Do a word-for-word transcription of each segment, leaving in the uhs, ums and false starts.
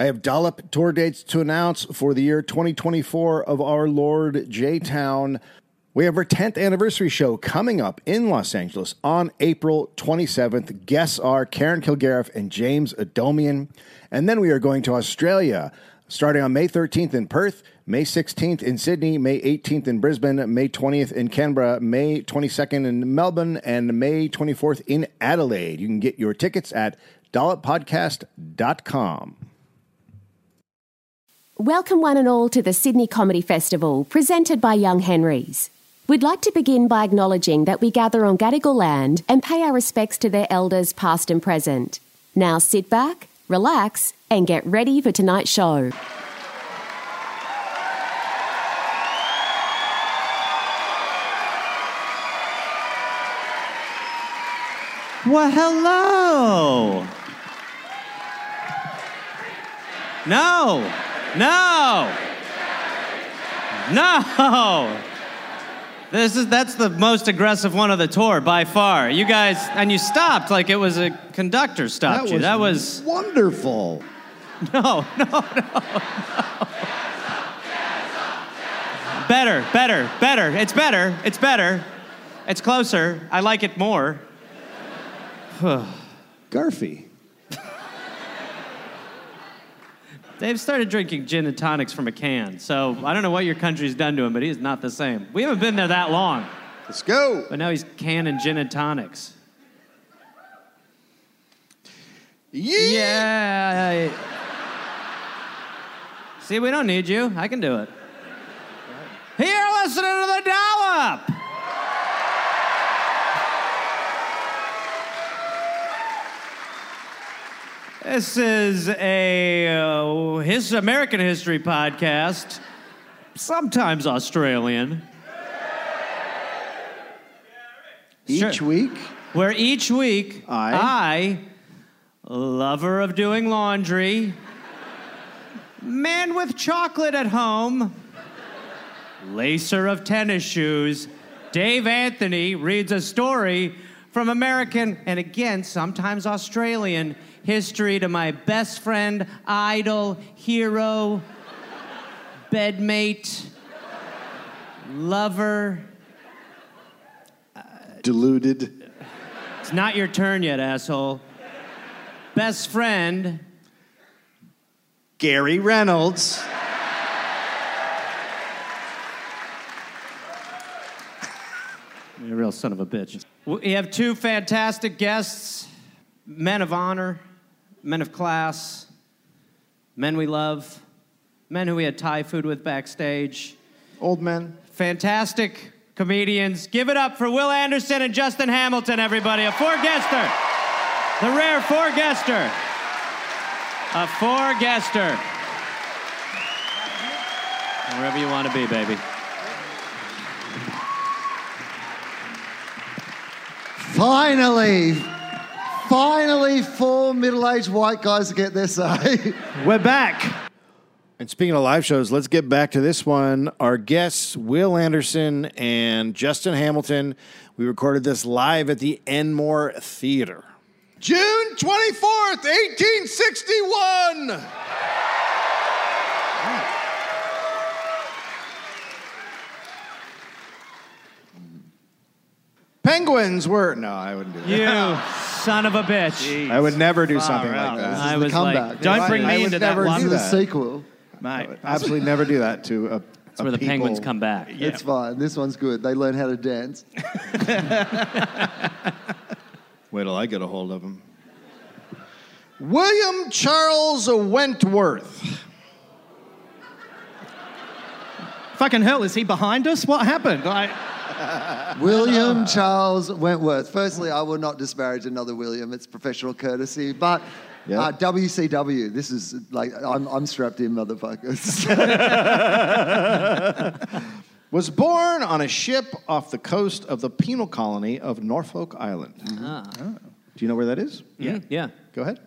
I have dollop tour dates to announce for the year twenty twenty-four of our Lord J-Town. We have our tenth anniversary show coming up in Los Angeles on April twenty-seventh. Guests are Karen Kilgariff and James Adomian. And then we are going to Australia, starting on May thirteenth in Perth, May sixteenth in Sydney, May eighteenth in Brisbane, May twentieth in Canberra, May twenty-second in Melbourne, and May twenty-fourth in Adelaide. You can get your tickets at dollop podcast dot com. Welcome one and all to the Sydney Comedy Festival, presented by Young Henrys. We'd like to begin by acknowledging that we gather on Gadigal land and pay our respects to their elders past and present. Now sit back, relax, and get ready for tonight's show. Well, hello. No. No. No. This is that's the most aggressive one of the tour by far. You guys, and you stopped like it was a conductor stopped that you. Was that was wonderful. No, no, no, no. Better, better, better. It's better. It's better. It's closer. I like it more. Garfy. Dave started drinking gin and tonics from a can, so I don't know what your country's done to him, but he's not the same. We haven't been there that long. Let's go. But now he's canning gin and tonics. Yeah. Yeah. See, we don't need you. I can do it. Here, listening to the Dollop. This is a uh, his American history podcast, sometimes Australian. Each Sure. week. Where each week, I- I, lover of doing laundry, man with chocolate at home, lacer of tennis shoes, Dave Anthony reads a story from American, and again, sometimes Australian, history to my best friend, idol, hero, bedmate, lover. Deluded. It's not your turn yet, asshole. Best friend, Gary Reynolds. You're a real son of a bitch. We have two fantastic guests, men of honor, men of class, men we love, men who we had Thai food with backstage. Old men. Fantastic comedians. Give it up for Will Anderson and Justin Hamilton, everybody. A four-guester. The rare four-guester. A four-guester. Wherever you want to be, baby. Finally, finally, four middle-aged white guys to get their say. We're back. And speaking of live shows, let's get back to this one. Our guests, Will Anderson and Justin Hamilton. We recorded this live at the Enmore Theater. June twenty-fourth, eighteen sixty-one. Penguins were... No, I wouldn't do that. You son of a bitch. I would never do something out. like that. I the was comeback. like, don't bring I me would into that never one. do This is that. the sequel. I would absolutely never do that to a That's where the penguins come back. It's fine. This one's good. They learn how to dance. Wait till I get a hold of him. William Charles Wentworth. Fucking hell, is he behind us? What happened? I... William Charles Wentworth. Firstly, I will not disparage another William. It's professional courtesy. But Yeah. uh, W C W, this is like, I'm, I'm strapped in, motherfuckers. Was born on a ship off the coast of the penal colony of Norfolk Island. Ah. Do you know where that is? Yeah. Yeah. Go ahead.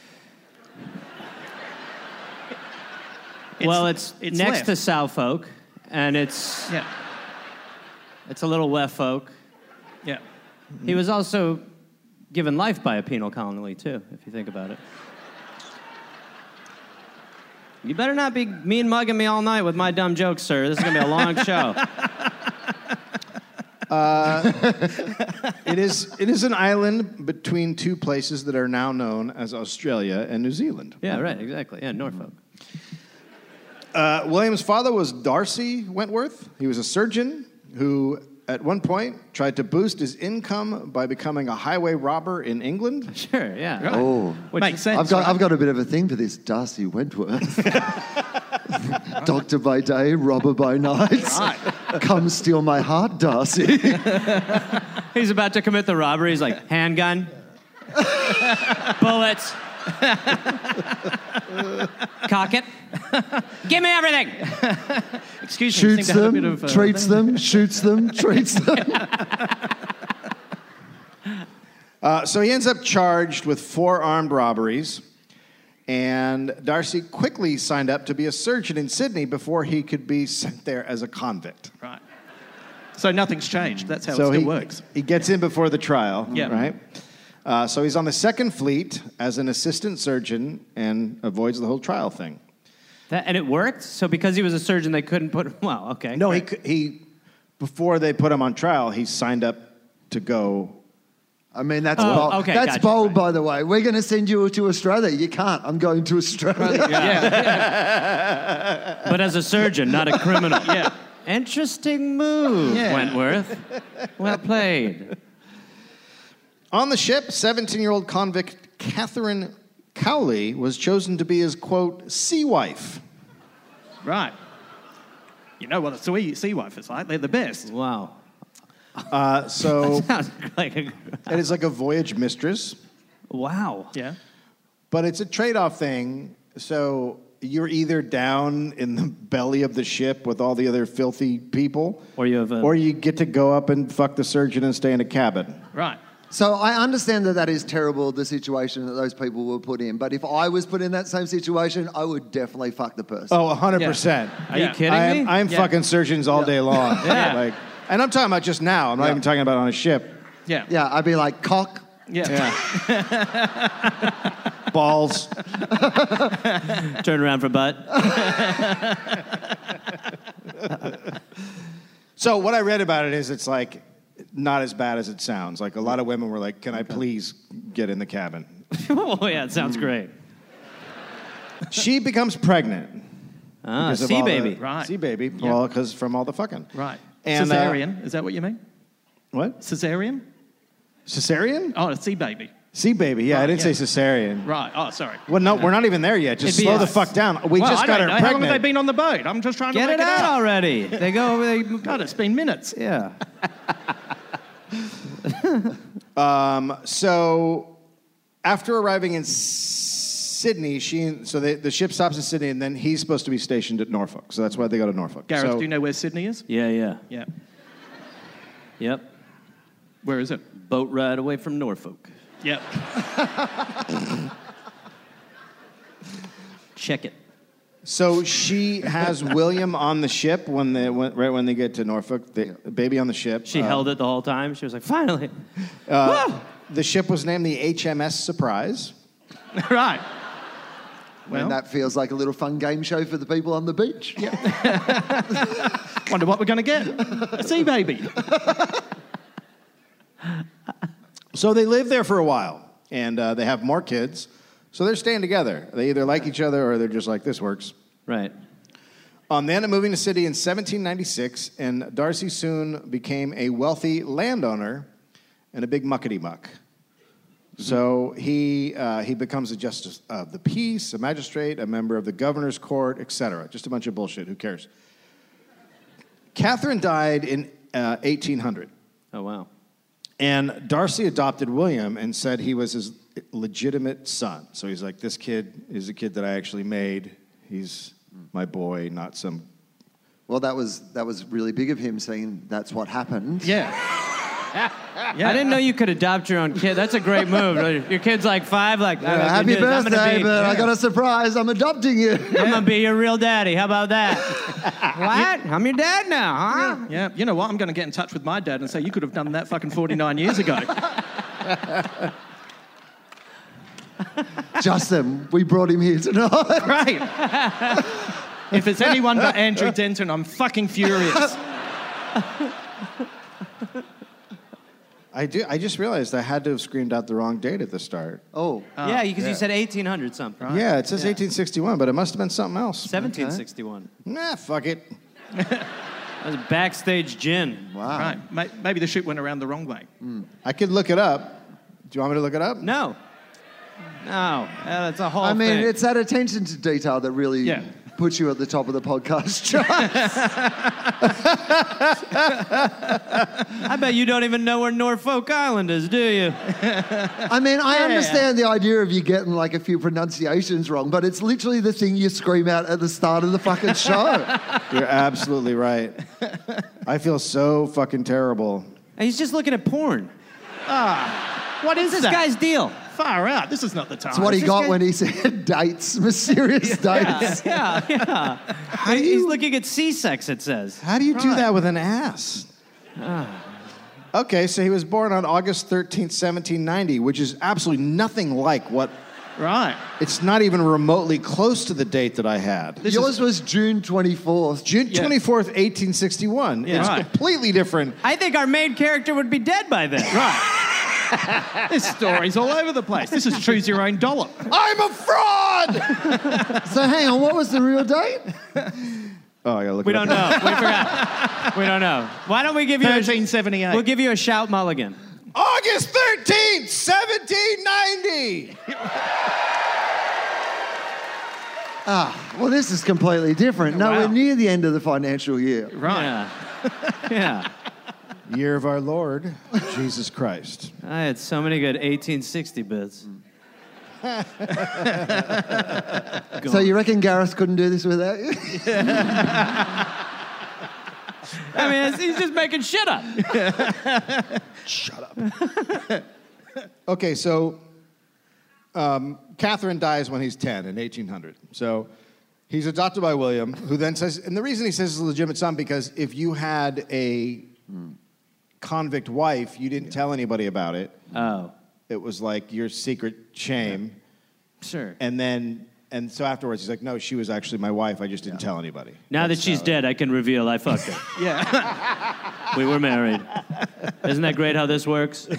well, it's, it's next left. to Southfolk, and it's Yeah. it's a little Westfolk. Yeah. He was also given life by a penal colony, too, if you think about it. You better not be mean mugging me all night with my dumb jokes, sir. This is going to be a long show. Uh, it is it is an island between two places that are now known as Australia and New Zealand. Yeah, right, exactly. Yeah, Norfolk. Uh, William's father was Darcy Wentworth. He was a surgeon who, at one point, tried to boost his income by becoming a highway robber in England. Sure, yeah. Right. Oh, Which- Makes sense. I've got, right? I've got a bit of a thing for this Darcy Wentworth. Doctor by day, robber by night. Come steal my heart, Darcy. He's about to commit the robbery. He's like, handgun, bullets, cock it, give me everything. Excuse me. Shoots seem to have a them, bit of, uh, treats them, shoots them, treats them. Uh, so he ends up charged with four armed robberies, and Darcy quickly signed up to be a surgeon in Sydney before he could be sent there as a convict. Right. So nothing's changed. That's how so it still he, works. he gets in before the trial, Yeah. right? Uh, so he's on the Second Fleet as an assistant surgeon and avoids the whole trial thing. That, and it worked? So because he was a surgeon, they couldn't put him... Well, okay. No, he, great. c- he before they put him on trial, he signed up to go. I mean, that's Oh, bold. okay, that's gotcha, bold, right. by the way. We're going to send you to Australia. You can't. I'm going to Australia. Yeah. But as a surgeon, not a criminal. Yeah. Interesting move, Yeah. Wentworth. Well played. On the ship, seventeen-year-old convict Catherine Cowley was chosen to be his, quote, sea wife. Right. You know what a sea, sea wife is like? They're the best. Wow. Uh, so Sounds like a... it is like a voyage mistress, Wow. Yeah. but it's a trade-off thing. So you're either down in the belly of the ship with all the other filthy people, Or you have a... or you get to go up and fuck the surgeon and stay in a cabin. Right. So I understand that that is terrible, the situation that those people were put in. But if I was put in that same situation, I would definitely fuck the person. Oh, one hundred percent. Are Yeah. you kidding I me? am, I am Yeah. fucking surgeons all day long. Yeah. Like, and I'm talking about just now. I'm not Yeah. even talking about on a ship. Yeah. Yeah, I'd be like, cock. Yeah. Yeah. Balls. Turn around for butt. So what I read about it is it's like not as bad as it sounds. Like a lot of women were like, "Can I please get in the cabin?" Oh, yeah, it sounds great. She becomes pregnant. Ah, because of sea all the- baby. Right. Sea baby. Yeah. Well, because from all the fucking. Right. And, uh, Caesarean. Is that what you mean? What? Caesarean? Cesarean? Oh, a sea baby. Sea baby. Yeah, I Right, didn't yeah. say cesarean. Right. Oh, sorry. Well, no, we're not even there yet. Just It'd be slow a- the fuck down. We well, just I got don't her know. How long have they pregnant. been on the boat? I'm just trying to Get work it it out out. already. They go... They, God, it's been minutes. yeah. Um, so after arriving in Sydney, she so they, the ship stops in Sydney, and then he's supposed to be stationed at Norfolk. So that's why they go to Norfolk. Gareth, so, do you know where Sydney is? Yeah, yeah. Yeah. Yep. Where is it? Boat ride away from Norfolk. Yep. Check it. So she has William on the ship when they when, right when they get to Norfolk. The baby on the ship. She Uh, held it the whole time. She was like, finally. Uh, the ship was named the H M S Surprise. Right. Well, Well, that feels like a little fun game show for the people on the beach. Yeah. wonder what we're going to get. A sea baby. So they live there for a while, and uh, they have more kids. So they're staying together. They either like each other or they're just like, this works. Right. Um, they ended up moving to Sydney in seventeen ninety-six, and Darcy soon became a wealthy landowner and a big muckety-muck. So he uh, he becomes a justice of the peace, a magistrate, a member of the governor's court, et cetera. Just a bunch of bullshit. Who cares? Catherine died in uh, eighteen hundred, Oh, wow. and Darcy adopted William and said he was his legitimate son. So he's like, this kid is a kid that I actually made. He's my boy, not some... Well, that was that was really big of him saying that's what happened. Yeah. I didn't know you could adopt your own kid. That's a great move. Your kid's like five, like, Yeah, happy I'm gonna birthday, be, but I got a surprise. I'm adopting you. I'm gonna be your real daddy. How about that? What? I'm your dad now, huh? Yeah. You know what? I'm going to get in touch with my dad and say, you could have done that fucking forty-nine years ago. Justin, we brought him here tonight. Right. If it's anyone but Andrew Denton, I'm fucking furious. I do. I just realized I had to have screamed out the wrong date at the start. Oh. yeah, because you said eighteen hundred something. Yeah, it says eighteen sixty-one, but it must have been something else. seventeen sixty-one. Nah, fuck it. That was backstage gin. Wow. Right. May- Maybe the ship went around the wrong way. I could look it up. Do you want me to look it up? No. No. Uh, That's a whole I mean, thing. it's that attention to detail that really Yeah. puts you at the top of the podcast chart. I bet you don't even know where Norfolk Island is, do you? I mean, I understand the idea of you getting like a few pronunciations wrong, but it's literally the thing you scream out at the start of the fucking show. You're absolutely right. I feel so fucking terrible. And he's just looking at porn. What is This that? guy's deal. Far out. This is not the time. That's what he This got guy- when he said dates, mysterious dates. Yeah, yeah. He's looking at C-sex, it says. How do you do that with an ass? Okay, so he was born on August thirteenth, seventeen ninety, which is absolutely nothing like what... Right. It's not even remotely close to the date that I had. Yours was June twenty-fourth. June twenty-fourth, eighteen sixty-one. Yeah. It's Right. completely different. I think our main character would be dead by then. Right. This story's all over the place. This is choose your own dollar. I'm a fraud! So hang on, what was the real date? Oh, I gotta look We it don't up. know. We forgot. We don't know. Why don't we give you a... thirteen seventy-eight. We'll give you a shout mulligan. August thirteenth, seventeen ninety! Well, this is completely different. Nowhere Wow. near the end of the financial year. Right. Yeah. Yeah. Year of our Lord, Jesus Christ. I had so many good eighteen sixty bits. So you reckon Gareth couldn't do this without you? I mean, it's- he's just making shit up. Shut up. Okay, so um, Catherine dies when he's ten in eighteen hundred. So he's adopted by William, who then says, and the reason he says he's a legitimate son, because if you had a convict wife, you didn't tell anybody about it. Oh, It was like your secret shame. sure. And then, and so afterwards, he's like, no, she was actually my wife. I just didn't tell anybody. Now that That's she's how it- dead, I can reveal I fucked her. Yeah. We were married. Isn't that great how this works?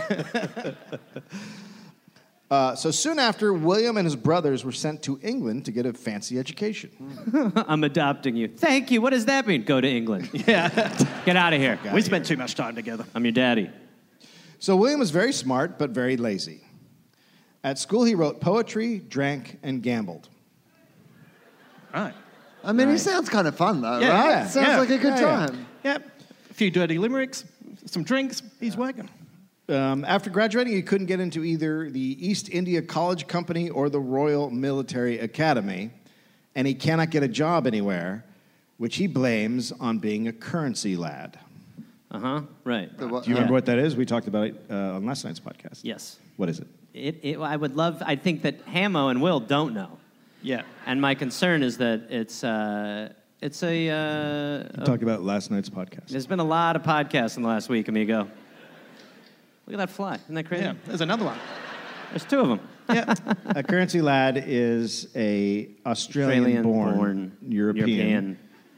Uh, so soon after, William and his brothers were sent to England to get a fancy education. I'm adopting you. Thank you. What does that mean? Go to England. Yeah. Get out of here. We spent too much time together. I'm your daddy. So William was very smart, but very lazy. At school, he wrote poetry, drank, and gambled. Right. I mean, he sounds kind of fun, though, Yeah, right? yeah, Sounds yeah, like a good yeah, yeah. time. Yep. A few dirty limericks, some drinks. He's working. Um, after graduating, he couldn't get into either the East India College Company or the Royal Military Academy, and he cannot get a job anywhere, which he blames on being a currency lad. Uh-huh. Right. The what- Do you Yeah. remember what that is? We talked about it uh, on last night's podcast. Yes. What is it? It, it, I would love, I think that Hamo and Will don't know. Yeah. And my concern is that it's, uh, it's a, uh, We talked about it last night's podcast. there's been a lot of podcasts in the last week, amigo. Look at that fly. Isn't that crazy? Yeah. There's another one. There's two of them. Yeah. A currency lad is a Australian-born Australian-born European.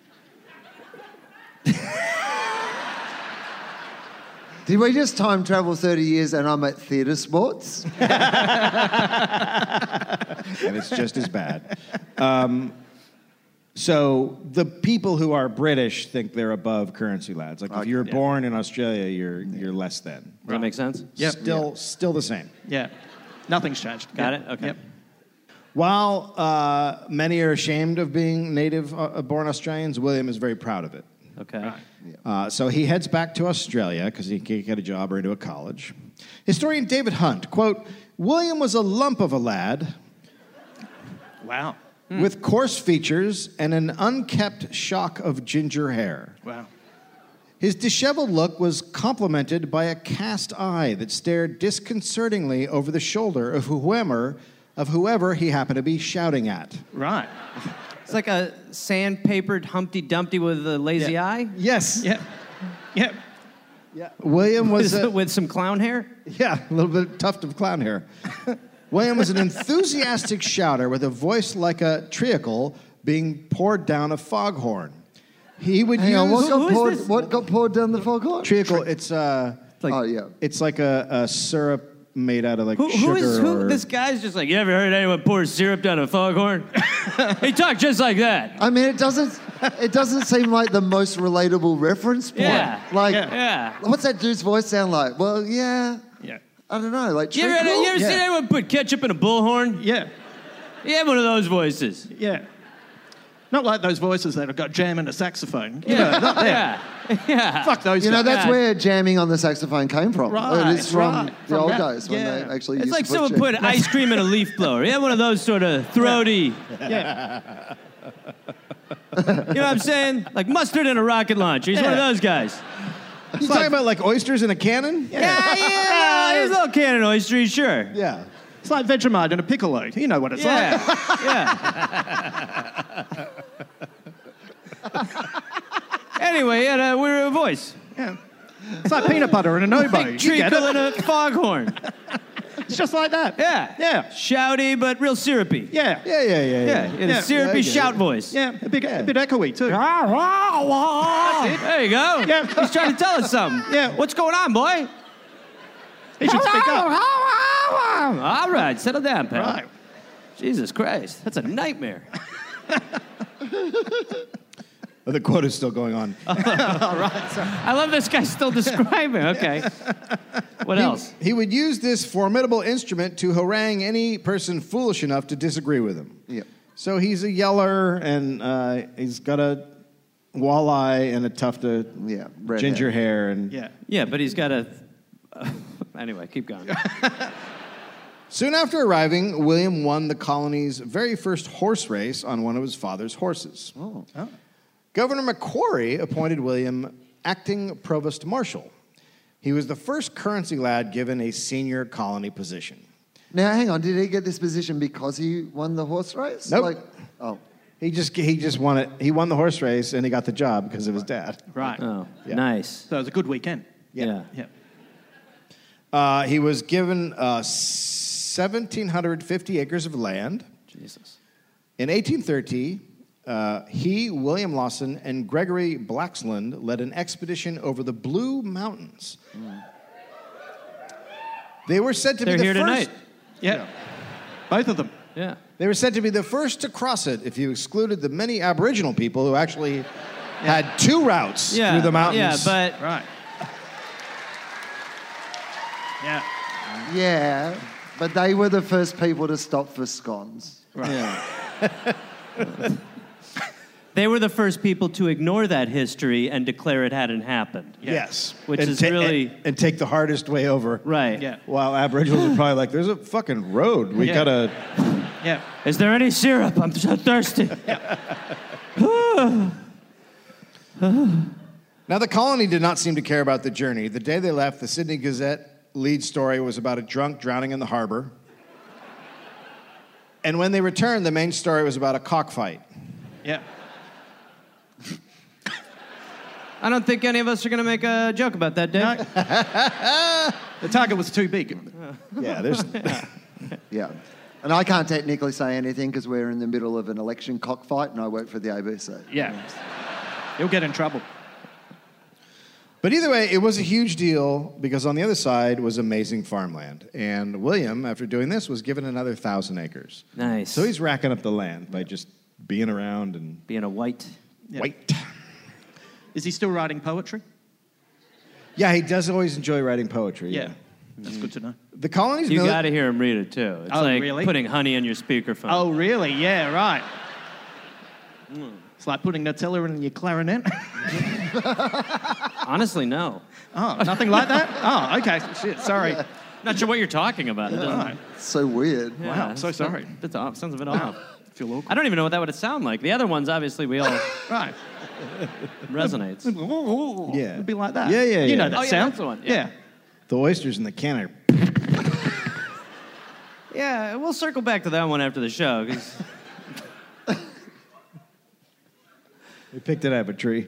Did we just time travel thirty years and I'm at theatre sports? And it's just as bad. Um, so the people who are British think they're above currency lads. Like if you're yeah. born in Australia, you're you're less than. Does that make sense? Yep. Still, still the same. Yeah. Nothing's changed. Got Yep. it? Okay. Yep. While uh, many are ashamed of being native-born Australians, William is very proud of it. Okay. Right. Uh, so he heads back to Australia because he can't get a job or into a college. Historian David Hunt, quote, William was a lump of a lad Wow. with coarse features and an unkept shock of ginger hair. Wow. His disheveled look was complemented by a cast eye that stared disconcertingly over the shoulder of whoever, of whoever he happened to be shouting at. Right. It's like a sandpapered Humpty Dumpty with a lazy Yeah. eye. Yes. Yep. Yep. William was With, a, with some clown hair. yeah, a little bit tuft of clown hair. William was an enthusiastic shouter with a voice like a treacle being poured down a foghorn. He would Hang use on, what Who- got who is poured? this? What got poured down the foghorn? treacle. It's uh, Like, oh yeah. it's like a, a syrup made out of like who, sugar. who is who? or- This guy's just like, you ever heard anyone pour syrup down a foghorn? He talked just like that. I mean, it doesn't. It doesn't seem like the most relatable reference point. Yeah. Like, Yeah. what's that dude's voice sound like? Well, yeah. Yeah. I don't know. Like, You ever, treacle? you ever Yeah. seen anyone put ketchup in a bullhorn? Yeah. You have one of those voices. Yeah. Not like those voices that have got jam and a saxophone. You Yeah. know, not them. Yeah. Yeah. Fuck those You know, guys. that's Yeah. where jamming on the saxophone came from. Right, It is from right. the From old rap. days when Yeah. they actually It's used like to someone jam. put ice cream in a leaf blower. You have one of those sort of throaty. Yeah. You know what I'm saying? Like mustard in a rocket launcher. He's one of Yeah. those guys. You talking about like oysters in a cannon? Yeah, yeah. He's a little cannon oyster, sure. Yeah. It's like Vegemite and a piccolo. You know what it's Yeah. like. Yeah. Anyway, he had a weird voice. Yeah. It's like peanut butter and an oboe. Big You get treacle it? and a foghorn. It's just like that. Yeah. Yeah. Shouty, but real syrupy. Yeah. Yeah, yeah, yeah. Yeah, yeah. in Yeah. a syrupy Yeah, I get shout it. voice. Yeah. A bit, a bit echoey too. There you go. Yeah. He's trying to tell us something. Yeah. What's going on, boy? He should speak up. All right, settle down, pal. Right. Jesus Christ, that's a nightmare. The quote is still going on. I love this guy still describing. Okay. What else? He would use this formidable instrument to harangue any person foolish enough to disagree with him. Yeah. So he's a yeller, and uh, he's got a walleye and a tuft of Yeah, red ginger hair. hair. and Yeah. Yeah, but he's got a. Anyway, keep going. Soon after arriving, William won the colony's very first horse race on one of his father's horses. Oh. Governor Macquarie appointed William acting provost marshal. He was the first currency lad given a senior colony position. Now, hang on. Did he get this position because he won the horse race? Nope. Like, oh. He just he just won it. He won the horse race and he got the job because of his dad. Right. Oh, Yeah. nice. So it was a good weekend. Yeah. Yeah. Uh, he was given uh, one thousand seven hundred fifty acres of land. Jesus. In eighteen thirty, uh, he, William Lawson, and Gregory Blaxland led an expedition over the Blue Mountains. They were said to They're be the here first. tonight. Yeah. Both of them. Yeah. They were said to be the first to cross it if you excluded the many Aboriginal people who actually had two routes Yeah. through the mountains. Yeah, but Right. Yeah. Yeah, but they were the first people to stop for scones. they were the first people to ignore that history and declare it hadn't happened. yes, Which and is ta- really- and, and take the hardest way over. Right. Yeah. While Aboriginals are probably like, "There's a fucking road. We Yeah. gotta." Yeah. Is there any syrup? I'm so thirsty. Now, the colony did not seem to care about the journey. The day they left, the Sydney Gazette lead story was about a drunk drowning in the harbor. And when they returned, the main story was about a cockfight. Yeah. I don't think any of us are going to make a joke about that, Dave. The target was too big. Yeah, there's. Yeah. And I can't technically say anything because we're in the middle of an election cockfight and I work for the A B C. Yeah. You'll get in trouble. But either way, it was a huge deal because on the other side was amazing farmland. And William, after doing this, was given another thousand acres. Nice. So he's racking up the land by just being around and Being a white. wait. Is he still writing poetry? Yeah, he does always enjoy writing poetry. Yeah. That's good to know. The colony's You mili- got to hear him read it, too. It's Oh, like really? putting honey in your speakerphone. Oh, really? Yeah, right. It's like putting Nutella in your clarinet. Honestly, no. Oh, nothing like that? Oh, okay. Shit, sorry. Not sure what you're talking about. It doesn't. Right. It's so weird. Yeah, Wow, I'm so it's- sorry. That's off. Sounds a bit off. Feel awkward. I don't even know what that would sound like. The other ones, obviously, we all Right. resonates. Yeah. It'd be like that. Yeah, yeah, You yeah. know that Oh, yeah, sound. that's the one. Yeah. Yeah. The oysters in the can are. Yeah, we'll circle back to that one after the show. 'Cause We picked it out of a tree.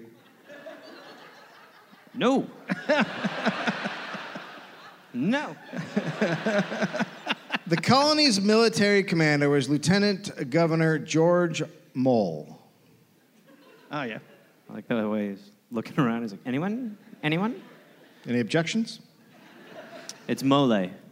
no. no. The colony's military commander was Lieutenant Governor George Mole. Oh, yeah. I like the way he's looking around. He's like, anyone? Anyone? Any objections? It's Mole.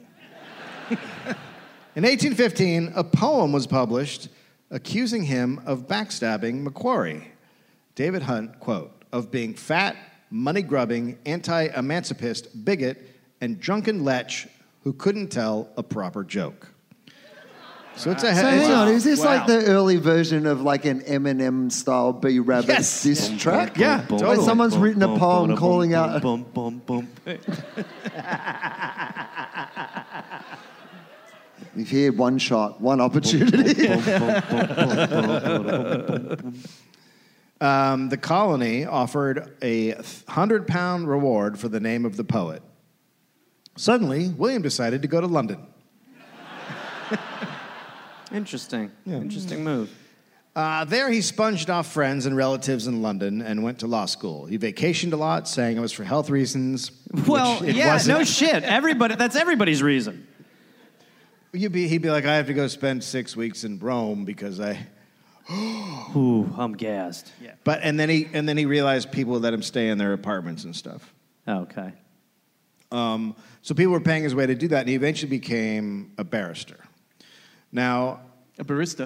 In eighteen fifteen, a poem was published accusing him of backstabbing Macquarie. David Hunt, quote, of being fat, money-grubbing, anti-emancipist, bigot, and drunken lech who couldn't tell a proper joke. So it's a... So it's hang a- on, is this wow. like the early version of like an Eminem style B Rabbit Yes. diss track? Yeah, Where totally. someone's written a poem calling out. Boom, boom, boom. You've here one shot, one opportunity. Um, the colony offered a hundred-pound reward for the name of the poet. Suddenly, William decided to go to London. Interesting. Interesting move. Uh, there, he sponged off friends and relatives in London and went to law school. He vacationed a lot, saying it was for health reasons. Well, which it yeah, wasn't. no shit. Everybody, that's everybody's reason. You'd be, he'd be like, I have to go spend six weeks in Rome because I. Ooh, I'm gassed. Yeah. But and then he and then he realized people would let him stay in their apartments and stuff. Okay. Um, so people were paying his way to do that, and he eventually became a barrister. Now, A barista.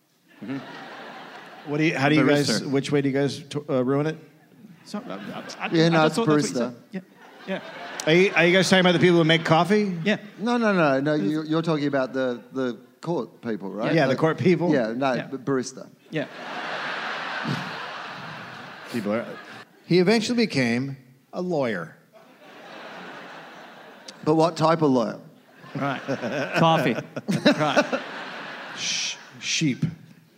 what do you? How do you guys? Barrister. Which way do you guys t- uh, ruin it? So, uh, I, I, Yeah, no, I it's thought that's what you barista. said. Yeah. Yeah. Are you, are you guys talking about the people who make coffee? Yeah. No, no, no, no. You're, you're talking about the, the court people, right? Yeah, the Like- court people. Yeah, no, Yeah. but barista. Yeah. People are, he eventually became a lawyer. But what type of lawyer? Right. Coffee. Right. Sheep.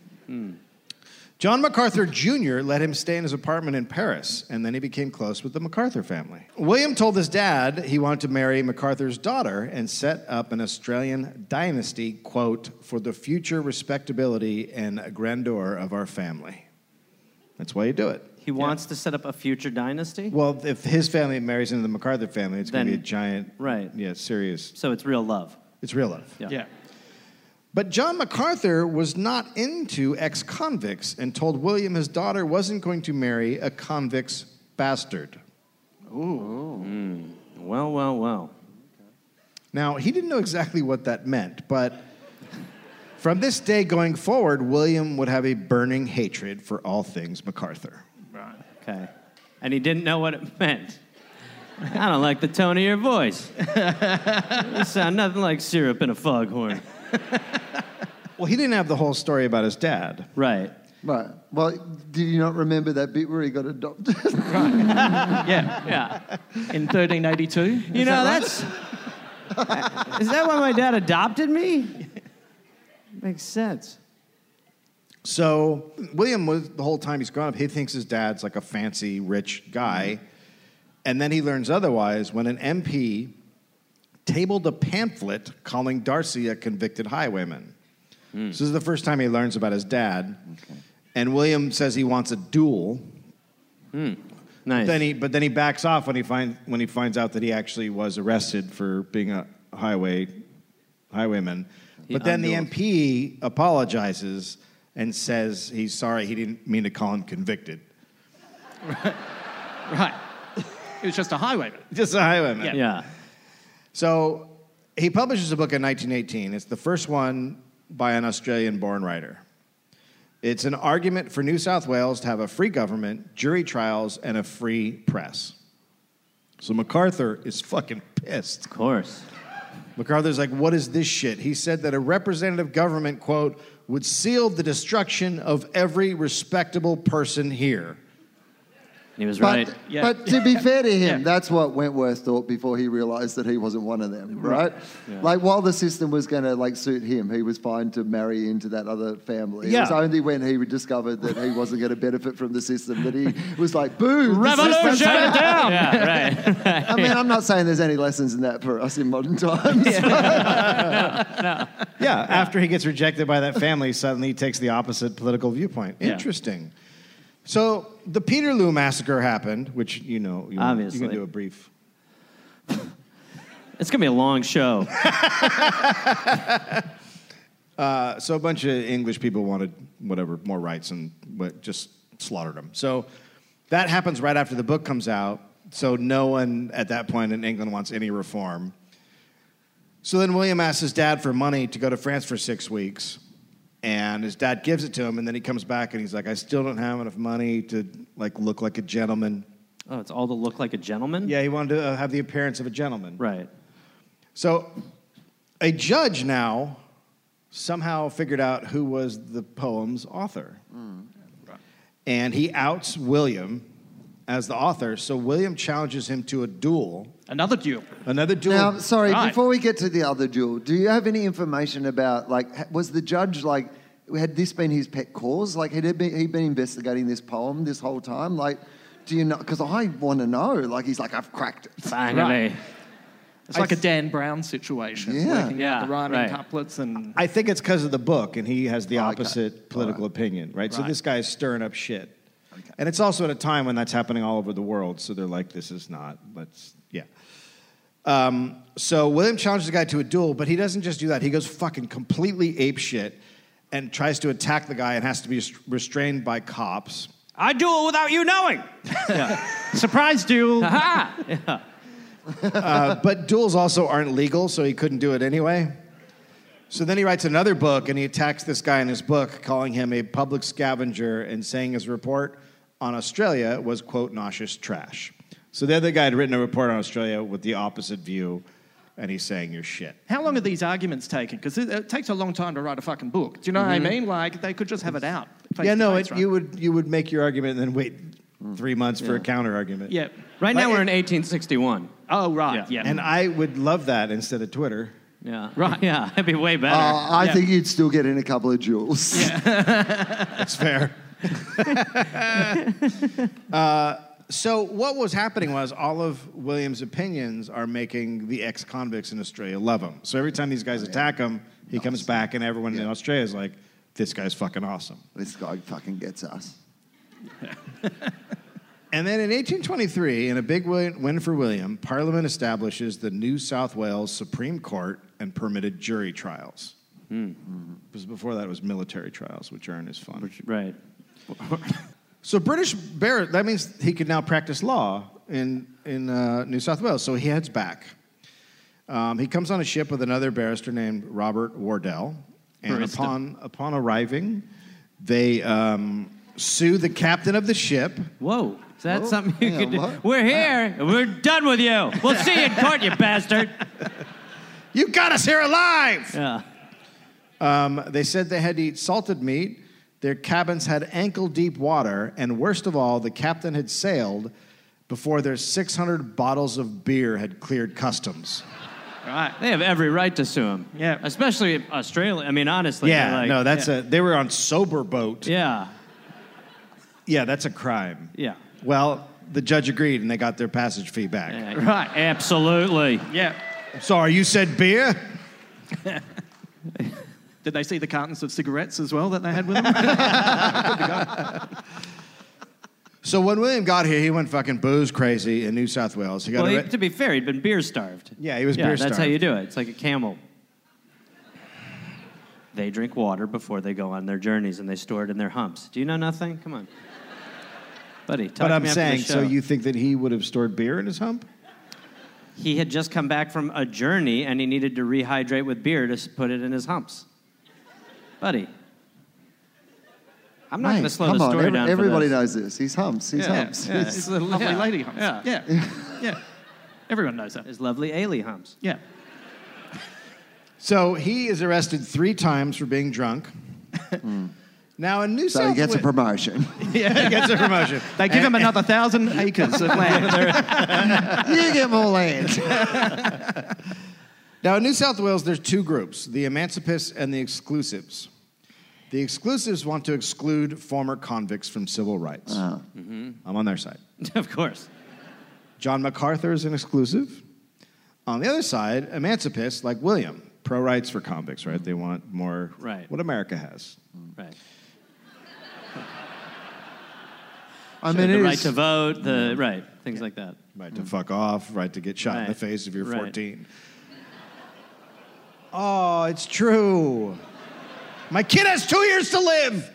John MacArthur Junior let him stay in his apartment in Paris, and then he became close with the MacArthur family. William told his dad he wanted to marry MacArthur's daughter and set up an Australian dynasty, quote, for the future respectability and grandeur of our family. That's why you do it. He wants to set up a future dynasty? Well, if his family marries into the MacArthur family, it's going to be Then- a giant, right. yeah, serious, So it's real love. it's real love. Yeah. Yeah. But John MacArthur was not into ex-convicts and told William his daughter wasn't going to marry a convict's bastard. Well, well, well. Now, he didn't know exactly what that meant, but from this day going forward, William would have a burning hatred for all things MacArthur. Right. Okay. And he didn't know what it meant. I don't like the tone of your voice. You sound nothing like syrup in a foghorn. Well, he didn't have the whole story about his dad. Right. Right. Well, did you not remember that bit where he got adopted? Yeah. Yeah. In thirteen eighty-two. You know, that's... Is that why my dad adopted me? Makes sense. So William, was the whole time he's grown up, he thinks his dad's like a fancy, rich guy. And then he learns otherwise when an M P tabled a pamphlet calling Darcy a convicted highwayman. So this is the first time he learns about his dad. And William says he wants a duel. Nice. Then he, but then he backs off when he, find, when he finds out that he actually was arrested for being a highway highwayman. He But then the undueled. M P apologizes and says he's sorry, he didn't mean to call him convicted. Right. It was just a highwayman. Just a highwayman. Yeah. Yeah. So he publishes a book in nineteen eighteen. It's the first one by an Australian-born writer. It's an argument for New South Wales to have a free government, jury trials, and a free press. So MacArthur is fucking pissed. Of course. MacArthur's like, what is this shit? He said that a representative government, quote, would seal the destruction of every respectable person here. He was But, right. Yeah. but to be fair to him, Yeah. that's what Wentworth thought before he realised that he wasn't one of them, right? Like, while the system was going to like suit him, he was fine to marry into that other family. Yeah. It was only when he discovered that he wasn't going to benefit from the system that he was like, boo, the Revolution! system's bad." down! Yeah, right. I mean, I'm not saying there's any lessons in that for us in modern times. Yeah, after he gets rejected by that family, suddenly he takes the opposite political viewpoint. Yeah. Interesting. So the Peterloo massacre happened, which you know, you, Obviously. you can do a brief. It's going to be a long show. uh, so a bunch of English people wanted whatever, more rights, and but just slaughtered them. So that happens right after the book comes out. So no one at that point in England wants any reform. So then William asks his dad for money to go to France for six weeks. And his dad gives it to him, and then he comes back and he's like, I still don't have enough money to like look like a gentleman. Oh, it's all to look like a gentleman? Yeah, he wanted to uh, have the appearance of a gentleman. Right. So a judge now somehow figured out who was the poem's author. Mm. And he outs William as the author, so William challenges him to a duel. Another duel. Another duel. Now, sorry, Right. before we get to the other duel, do you have any information about, like, ha- was the judge, like, had this been his pet cause? Like, had he been, he been investigating this poem this whole time? Like, do you know? Because I want to know. Like, he's like, I've cracked it. Finally. Right. It's like a Dan Brown situation. Yeah. Working Yeah, out the rhyming right. couplets and... I think it's because of the book, and he has the Oh, okay. opposite political All right. opinion, right? So Right. this guy's stirring up shit. Okay. And it's also at a time when that's happening all over the world, so they're like, this is not, let's, yeah. Um, so William challenges the guy to a duel, but he doesn't just do that. He goes fucking completely ape shit and tries to attack the guy and has to be restrained by cops. I duel without you knowing. Surprise duel. Ha! Yeah. Uh, but duels also aren't legal, so he couldn't do it anyway. So then he writes another book, and he attacks this guy in his book, calling him a public scavenger and saying his report on Australia was, quote, nauseous trash. So the other guy had written a report on Australia with the opposite view, and he's saying you're shit. How long are these arguments taking? Because it, it takes a long time to write a fucking book. Do you know what I mean? Like, they could just have it out. face Yeah, to no, face, it, right? you would you would make your argument and then wait three months for a counter argument. Yeah. Right Like, now we're it- in eighteen sixty-one. Oh, right, Yeah. yeah. And I would love that instead of Twitter. Yeah. Right. Yeah, it'd be way better. Uh, I Yeah. think you'd still get in a couple of duels. That's fair. uh, so what was happening was all of William's opinions are making the ex-convicts in Australia love him. So every time these guys attack him, he comes back, and everyone in Yeah. Australia is like, this guy's fucking awesome. This guy fucking gets us. And then in eighteen twenty-three, in a big win win for William, Parliament establishes the New South Wales Supreme Court and permitted jury trials. Because before that it was military trials, which aren't as fun. Right. So British Barrett, that means he could now practice law in, in uh, New South Wales. So he heads back. Um, he comes on a ship with another barrister named Robert Wardell. And Barista. upon, upon arriving, they um, sue the captain of the ship. Whoa. Is that Whoa. something you Yeah, could do? what? We're here. We're done with you. We'll see you in court, you bastard. You got us here alive! Yeah. Um, they said they had to eat salted meat. Their cabins had ankle-deep water. And worst of all, the captain had sailed before their six hundred bottles of beer had cleared customs. Right. They have every right to sue him. Yeah. Especially Australia. I mean, honestly. Yeah, they're like, no, that's yeah. a... They were on sober boat. Yeah. Yeah, that's a crime. Yeah. Well, the judge agreed, and they got their passage fee back. Yeah. Right. Absolutely. Yeah. Sorry, you said beer? Did they see the cartons of cigarettes as well that they had with them? So when William got here, he went fucking booze crazy in New South Wales. He got Well, he, arre- to be fair, he'd been beer starved. Yeah, he was yeah, beer that's how starved. you do it. It's like a camel. They drink water before they go on their journeys, and they store it in their humps. Do you know nothing? Come on. Buddy, talk But to I'm me after the saying, so show. you think that he would have stored beer in his hump? He had just come back from a journey, and he needed to rehydrate with beer to s- put it in his humps. Buddy. I'm not going to Mate, slow come the on, story every- down for everybody this. knows this. He's humps. He's Yeah, humps. yeah. It's a lovely Yeah. lady humps. Yeah. Yeah. Yeah. Everyone knows that. His lovely Ailey humps. Yeah. So he is arrested three times for being drunk. Now in New So South he gets a Wa- promotion. Yeah, he gets a promotion. They give him another thousand acres of land. You get more land. Now in New South Wales, there's two groups: the emancipists and the exclusives. The exclusives want to exclude former convicts from civil rights. Uh, I'm on their side. Of course. John MacArthur is an exclusive. On the other side, emancipists like William, pro rights for convicts, right? They want more Right. what America has. Right. I mean, the it right is- to vote, the right things like that. Right to fuck off, right to get shot in Right. the face if you're Right. fourteen. Oh, it's true. My kid has two years to live.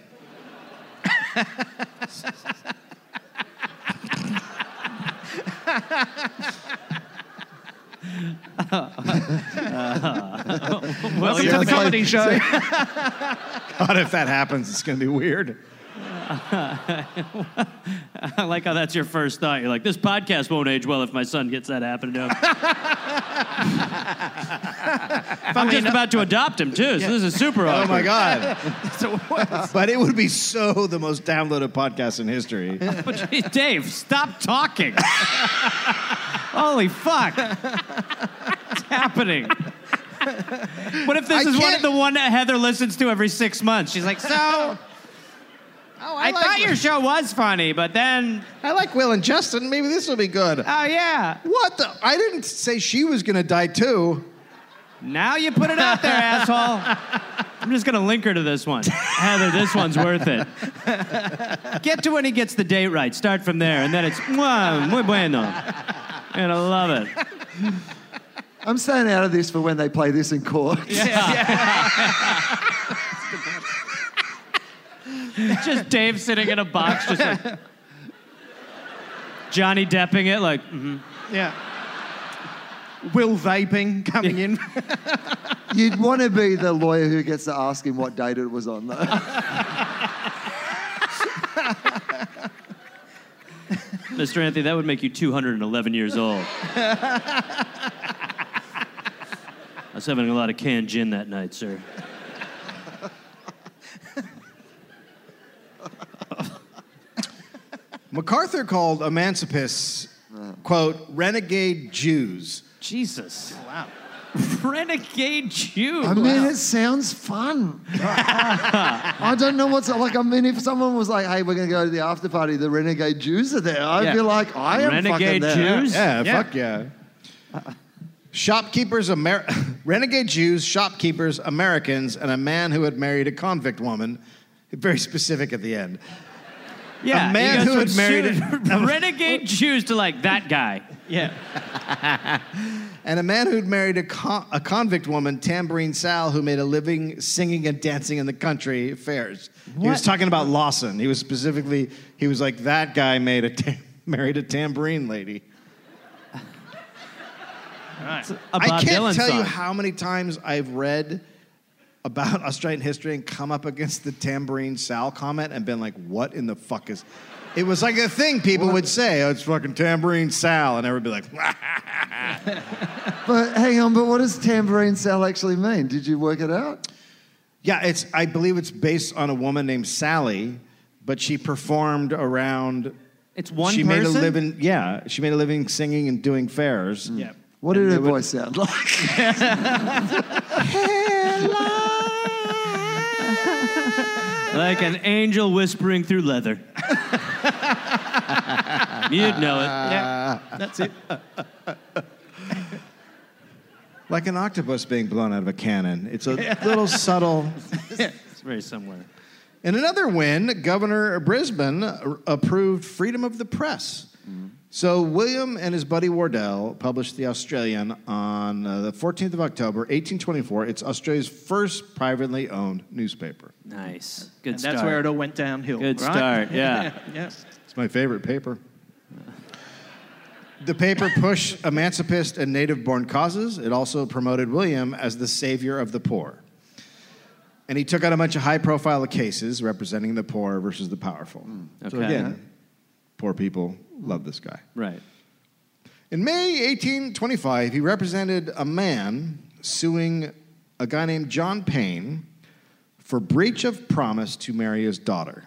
Welcome to the comedy show. God, if that happens, it's going to be weird. I like how that's your first thought. You're like, this podcast won't age well if my son gets that happen to him. I'm just about to adopt him, too, so this is super Oh awkward. my God. But it would be so the most downloaded podcast in history. Jeez, Dave, stop talking. Holy fuck. What's happening? What if this I is one can't- of the one that Heather listens to every six months? She's like, so... Oh, I, like thought your show was funny, but then... I like Will and Justin. Maybe this will be good. Oh, yeah. What the? I didn't say she was going to die too. Now you put it out there, asshole. I'm just going to link her to this one. Heather, this one's worth it. Get to when he gets the date right. Start from there, and then it's muy, muy bueno. And I love it. I'm staying out of this for when they play this in court. Just Dave sitting in a box, just like... Johnny Depping it, like... mhm. Yeah. Will vaping coming in. You'd want to be the lawyer who gets to ask him what date it was on, though. Mister Anthony, that would make you two hundred eleven years old. I was having a lot of canned gin that night, sir. MacArthur called emancipists, quote, renegade Jews. Jesus. Wow. Renegade Jew. I mean, it sounds fun. I don't know what's like. I mean, if someone was like, "Hey, we're going to go to the after party," the Renegade Jews are there. I'd Yeah. be like, "I am Renegade fucking there." Jews? Yeah, Yeah. fuck yeah. Shopkeepers, Amer- renegade Jews, shopkeepers, Americans, and a man who had married a convict woman. Very specific at the end. Yeah, A man he goes who had from married su- renegade Jews to like that guy. Yeah. And a man who'd married a, con- a convict woman, Tambourine Sal, who made a living singing and dancing in the country fairs. He was What? talking about Lawson. He was specifically, he was like, that guy made a ta- married a tambourine lady. Right. A I Bob can't Dylan tell song. you how many times I've read about Australian history and come up against the Tambourine Sal comment and been like, what in the fuck is... It was like a thing people would say, oh, it's fucking Tambourine Sal, and everybody would be like, But hang on, but what does tambourine Sal actually mean? Did you work it out? yeah, it's. I believe it's based on a woman named Sally, but she performed around... It's one she person? made a living, yeah, she made a living singing and doing fairs. Yeah. What And did they her would- voice sound like? Like an angel whispering through leather. You'd know it. Yeah. That's it. Like an octopus being blown out of a cannon. It's a little subtle... It's very somewhere. In another win, Governor Brisbane a- approved freedom of the press. So William and his buddy Wardell published The Australian on uh, the fourteenth of October, eighteen twenty-four. It's Australia's first privately owned newspaper. Nice. Good And start. that's where it all went downhill. Good right? start, yeah. yeah. It's my favorite paper. The paper pushed emancipist and native-born causes. It also promoted William as the savior of the poor. And he took out a bunch of high-profile cases representing the poor versus the powerful. So Okay. again, poor people love this guy. Right. In May eighteen twenty-five, he represented a man suing a guy named John Payne for breach of promise to marry his daughter.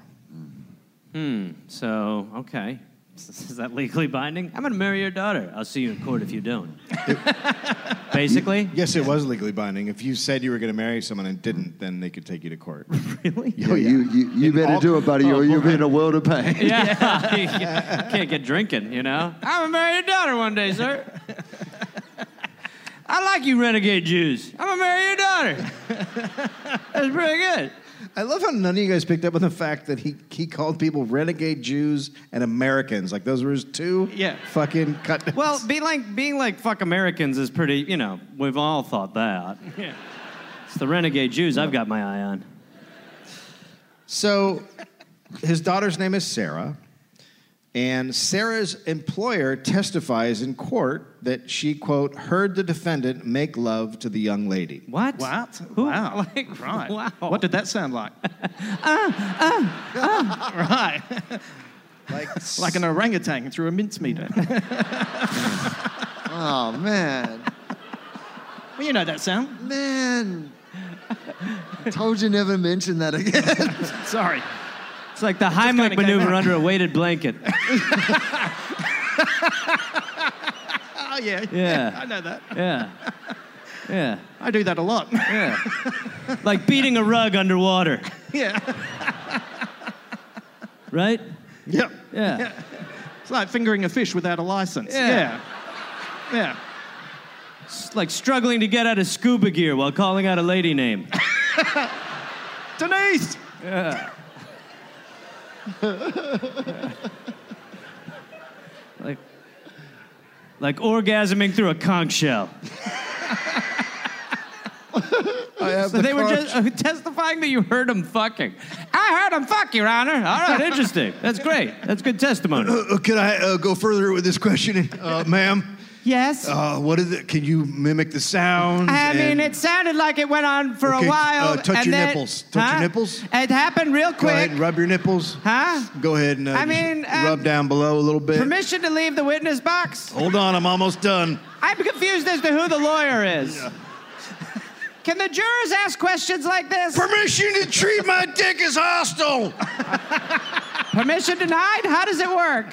So, okay. Is that legally binding? I'm going to marry your daughter. I'll see you in court if you don't. Basically? Yes, it was legally binding. If you said you were going to marry someone and didn't, then they could take you to court. Really? Oh, yeah. You, you, you In better all- do it, buddy, Oh, or you'll boy. be in a world of pain. Yeah. You can't get drinking, you know? I'm going to marry your daughter one day, sir. I like you renegade Jews. I'm going to marry your daughter. That's pretty good. I love how none of you guys picked up on the fact that he, he called people renegade Jews and Americans. Like, those were his two Yeah. fucking cut. Well, being like being like fuck Americans is pretty. You know, we've all thought that. Yeah. It's the renegade Jews I've got my eye on. So, his daughter's name is Sarah, and Sarah's employer testifies in court that she, quote, heard the defendant make love to the young lady. What? What? Who? Wow. Like, Right. Wow. What did that sound like? uh, uh, uh. Right. Like, Like an orangutan through a mincemeter. Oh, man. Well, you know that sound. Man. Told you never mention that again. Sorry. It's like the kinda Heimlich came maneuver out. under a weighted blanket. Oh, yeah. Yeah. I know that. Yeah. Yeah. I do that a lot. Yeah. Like beating a rug underwater, Yeah. right? Yep. Yeah. It's like fingering a fish without a license. Yeah. Yeah. Yeah. It's like struggling to get out of scuba gear while calling out a lady name. Denise! Yeah. like, like orgasming through a conch shell. I have So the they were conch- just uh, testifying that you heard them fucking. I heard them fuck, Your Honor. All right, interesting. That's great. That's good testimony. Uh, can I uh, go further with this questioning, uh, ma'am? Yes. Uh, what is it? Can you mimic the sounds? I mean, and- it sounded like it went on for Okay, a while. uh, touch and your then- nipples. Touch your Huh? nipples. It happened real Go ahead quick. and rub your nipples. Huh? Go ahead and uh, I just mean, um, rub down below a little bit. Permission to leave the witness box? Hold on, I'm almost done. I'm confused as to who the lawyer is. Can the jurors ask questions like this? Permission to treat my dick as hostile. Permission denied? How does it work?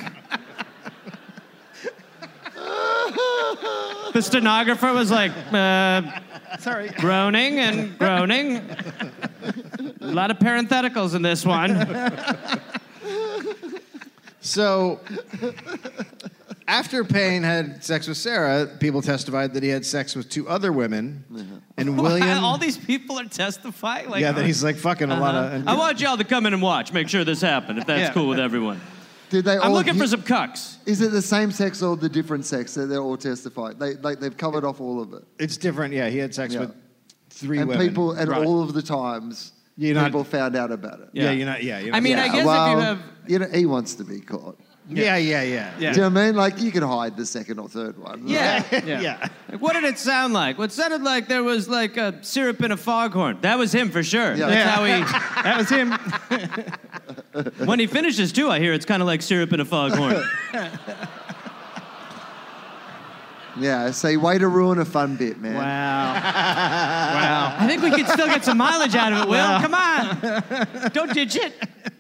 The stenographer was like, uh, Sorry. groaning and groaning. A lot of parentheticals in this one. So, after Payne had sex with Sarah, people testified that he had sex with two other women, and William. All these people are testifying? Like, yeah, that he's like fucking a lot of. I want y'all to come in and watch, make sure this happened, if that's Yeah. cool with everyone. Did they I'm all looking he- for some cucks. Is it the same sex or the different sex that they're all testifying? They, like, they've covered off all of it. It's different. Yeah, he had sex Yeah. with three and women. people, and Right. all of the times, You're not- people found out about it. Yeah, Yeah. you're not. Yeah, you're not. I mean, I Yeah, guess if well, you have... you know, he wants to be caught. Yeah, yeah, yeah, Yeah. Do you know what I mean? Like, you can hide the second or third one. Yeah. Yeah. yeah. Like, what did it sound like? Well, it sounded like there was like a syrup in a foghorn. That was him for sure. Yeah. That's Yeah. how he... That was him. When he finishes, too, I hear it's kind of like syrup in a foghorn. Yeah, say, way to ruin a fun bit, man. Wow. Wow. I think we could still get some mileage out of it, Will. Come on. Don't ditch it.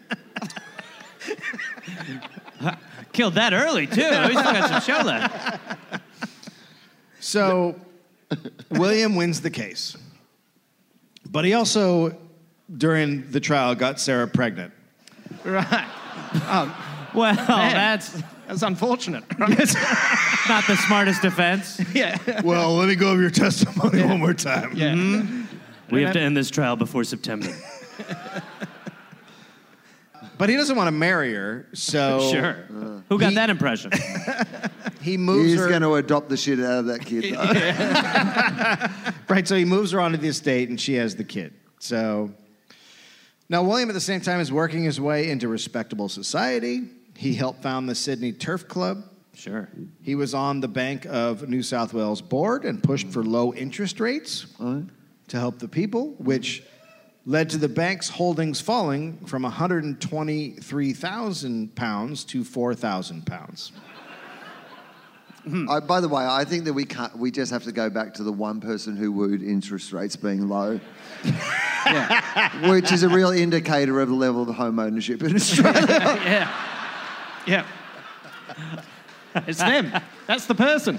Killed that early, too. We still got some show left. So, William wins the case. But he also, during the trial, got Sarah pregnant. Right. Um, Well, Man. that's that's unfortunate. not the smartest defense. Yeah. Well, let me go over your testimony one more time. Yeah. We have to end this trial before September. But he doesn't want to marry her, so Sure. Who got He- that impression? he moves He's her. going to adopt the shit out of that kid, though. Right, so he moves her onto the estate, and she has the kid. So now William, at the same time, is working his way into respectable society. He helped found the Sydney Turf Club. Sure. He was on the Bank of New South Wales board and pushed for low interest rates to help the people, which led to the bank's holdings falling from one hundred twenty-three thousand pounds to four thousand pounds. I, by the way, I think that we can't. We just have to go back to the one person who wooed interest rates being low, Yeah. which is a real indicator of the level of home ownership in Australia. Yeah. Yeah. It's them. That's the person.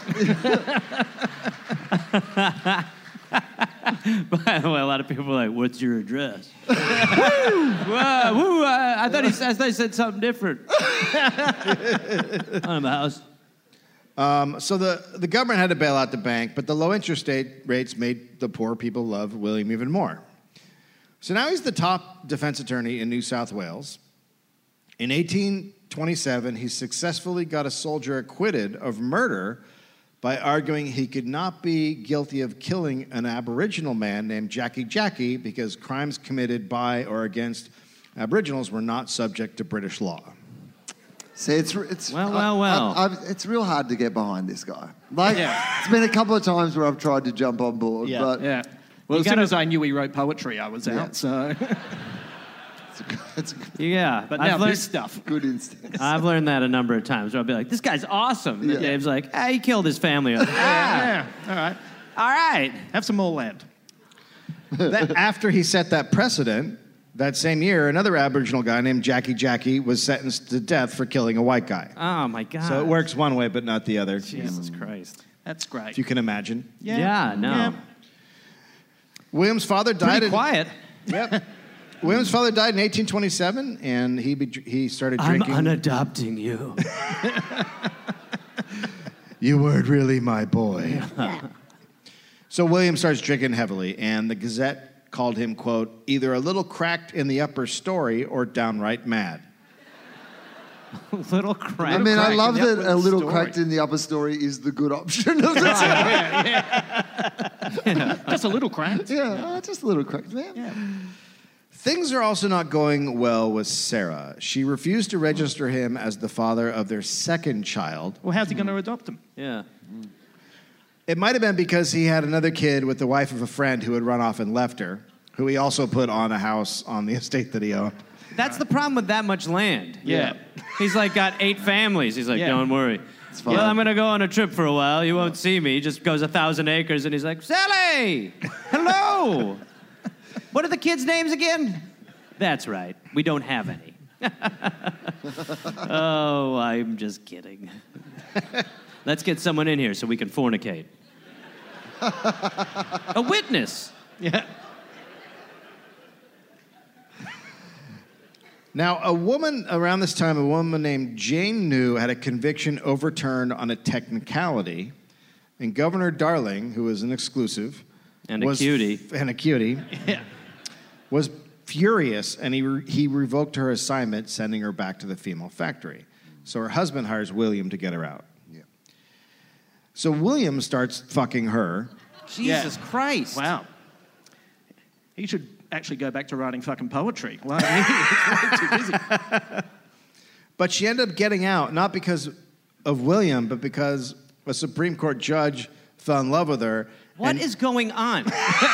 By the way, a lot of people are like, "What's your address?" woo! Whoa, woo! Uh, I thought he, I thought he said something different. I don't have a house. Um, so the, the government had to bail out the bank, but the low interest rate rates made the poor people love William even more. So now he's the top defense attorney in New South Wales. In eighteen twenty-seven, he successfully got a soldier acquitted of murder by arguing he could not be guilty of killing an Aboriginal man named Jackie Jackie because crimes committed by or against Aboriginals were not subject to British law. See, it's it's Well, well, well. I, I, I've, it's real hard to get behind this guy. Like, Yeah. it's been a couple of times where I've tried to jump on board, Yeah. but Yeah. Well, You as soon gotta- as I knew he wrote poetry, I was Yeah. out. So, it's a, it's a Yeah, but I've now learned, this stuff. good instinct. I've learned that a number of times. Where I'll be like, "This guy's awesome." And Yeah. Dave's like, "Ah, he killed his family." ah, Yeah. All right. all right. Have some more land. That, after he set that precedent, that same year, another Aboriginal guy named Jackie Jackie was sentenced to death for killing a white guy. Oh my God. So it works one way, but not the other, Jesus Christ. That's great. if you can imagine. Yeah, no. Yeah. William's father died Pretty in, quiet. Yep. William's father died in eighteen twenty-seven, and he be, he started I'm drinking. unadopting you. You weren't really my boy. So William starts drinking heavily, and the Gazette called him, quote, either a little cracked in the upper story or downright mad. Little crack. I mean, I crack love in the that upper a little story. cracked in the upper story is the good option of the two. Just a little cracked. Yeah, oh, just a little cracked, man. Yeah. Things are also not going well with Sarah. She refused to register him as the father of their second child. Well, how's he going to adopt him? Yeah. It might have been because he had another kid with the wife of a friend who had run off and left her, who he also put on a house on the estate that he owned. That's the problem with that much land. Yeah. He's like got eight families. He's like, Yeah. don't worry. fine. Well, I'm going to go on a trip for a while. You won't see me. He just goes a thousand acres and he's like, Sally! Hello! What are the kids' names again? That's right. We don't have any. Oh, I'm just kidding. Let's get someone in here so we can fornicate. A witness. Yeah. Now, a woman around this time, a woman named Jane New, had a conviction overturned on a technicality, and Governor Darling, who was an exclusive, And a was cutie. and a cutie, Yeah. was furious, and he re- he revoked her assignment, sending her back to the female factory. So her husband hires William to get her out. Yeah. So William starts fucking her. Jesus Christ. Wow. He should actually go back to writing fucking poetry. Like, he's way too busy. But she ended up getting out, not because of William, but because a Supreme Court judge fell in love with her. What and is going on?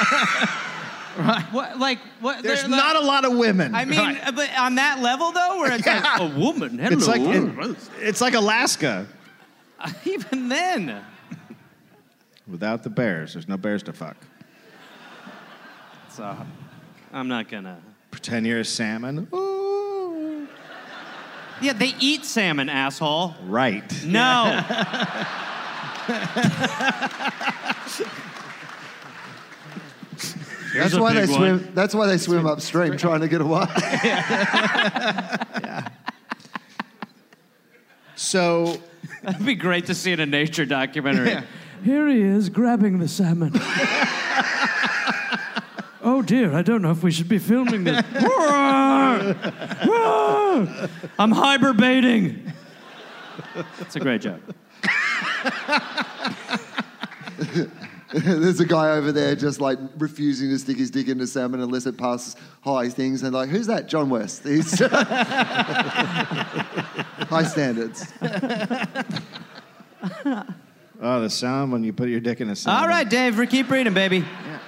What, like, what? There's they're not like- a lot of women. I mean, Right. but on that level, though, where it's Yeah. like a woman, hello. It's like it- it's like Alaska Even then. without the bears. There's no bears to fuck. So, I'm not gonna. Pretend you're a salmon. Ooh. Yeah, they eat salmon, asshole. Right. No. That's a why they big one. swim. That's why they swim upstream, trying to get away. So That'd be great to see in a nature documentary. Here he is grabbing the salmon. Oh dear, I don't know if we should be filming this. I'm hibernating. That's a great joke. There's a guy over there just like refusing to stick his dick into salmon unless it passes high things, and like, who's that? John West. He's high standards. Oh, the sound when you put your dick in a salmon. All right, Dave, keep reading, baby.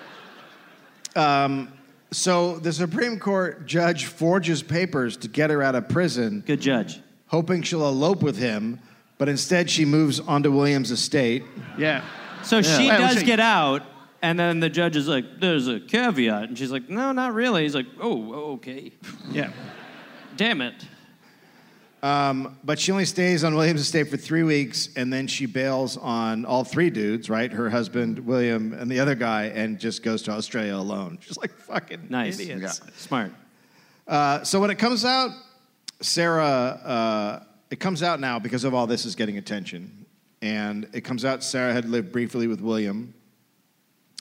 So the Supreme Court judge forges papers to get her out of prison, Good judge. hoping she'll elope with him, but instead she moves onto William's estate. Yeah. So she Well, does she- get out, and then the judge is like, there's a caveat. And she's like, no, not really. He's like, oh, okay. Yeah. Damn it. Um, but she only stays on William's estate for three weeks, and then she bails on all three dudes, right? Her husband, William, and the other guy, and just goes to Australia alone. Just like fucking Nice. idiots. Smart. Uh, so when it comes out, Sarah, uh, it comes out now because of all this is getting attention. And it comes out Sarah had lived briefly with William.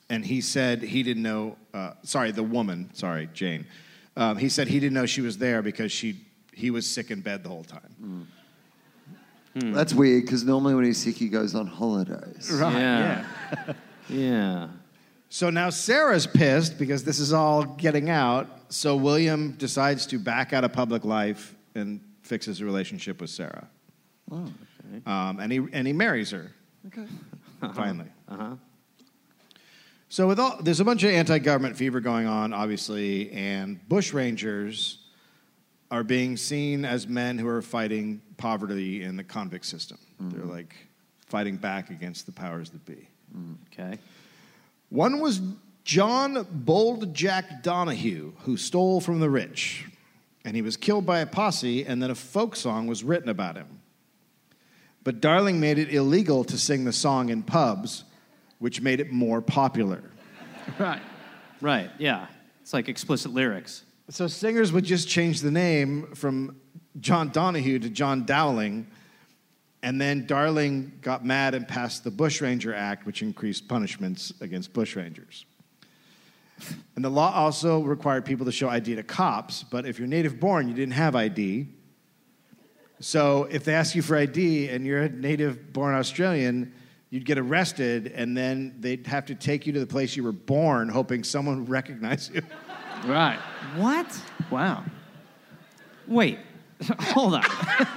and he said he didn't know. Uh, sorry, the woman. Sorry, Jane. Um, he said he didn't know she was there because she he was sick in bed the whole time. Mm. Hmm. That's weird because normally when he's sick, he goes on holidays. Right. Yeah. Yeah. Yeah. So now Sarah's pissed because this is all getting out. So William decides to back out of public life and fix his relationship with Sarah. Oh, okay. Um, and he and he marries her. Okay. Finally. Uh-huh. So with all there's a bunch of anti-government fever going on, obviously, and bushrangers are being seen as men who are fighting poverty in the convict system. Mm. They're like fighting back against the powers that be. Mm. Okay. One was John Bold Jack Donahue, who stole from the rich. And he was killed by a posse, and then a folk song was written about him. But Darling made it illegal to sing the song in pubs, which made it more popular. Right. Right, yeah. It's like explicit lyrics. So singers would just change the name from John Donahue to John Dowling, and then Darling got mad and passed the Bushranger Act, which increased punishments against bushrangers. And the law also required people to show I D to cops, but if you're native born, you didn't have I D. So if they ask you for I D and you're a native born Australian, you'd get arrested, and then they'd have to take you to the place you were born, hoping someone would recognize you. Right. What? Wow. Wait. Hold on.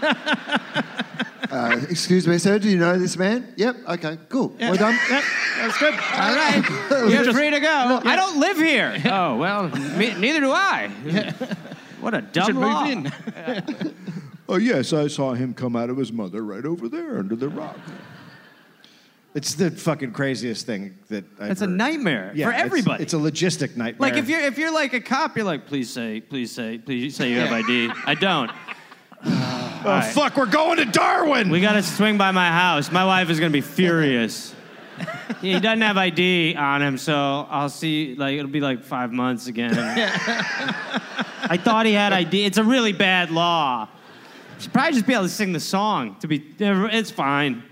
Uh, excuse me, sir, do you know this man? Yep, okay, cool. Yeah. We're done. Yep, that's good. All right. You're free to go. I don't live here. Oh, well, me, neither do I. What a dumb should law. move in. Oh, yes, I saw him come out of his mother right over there under the rock. It's the fucking craziest thing that I've It's a heard. nightmare Yeah, for it's- everybody. It's, a logistic nightmare. Like if you're if you're like a cop, you're like, please say, please say, please say you have I D. I don't. oh, right. fuck, we're going to Darwin! We gotta swing by my house. My wife is gonna be furious. He doesn't have I D on him, so I'll see. Like it'll be like five months again. I thought he had I D. It's a really bad law. You should probably just be able to sing the song. To be, it's fine.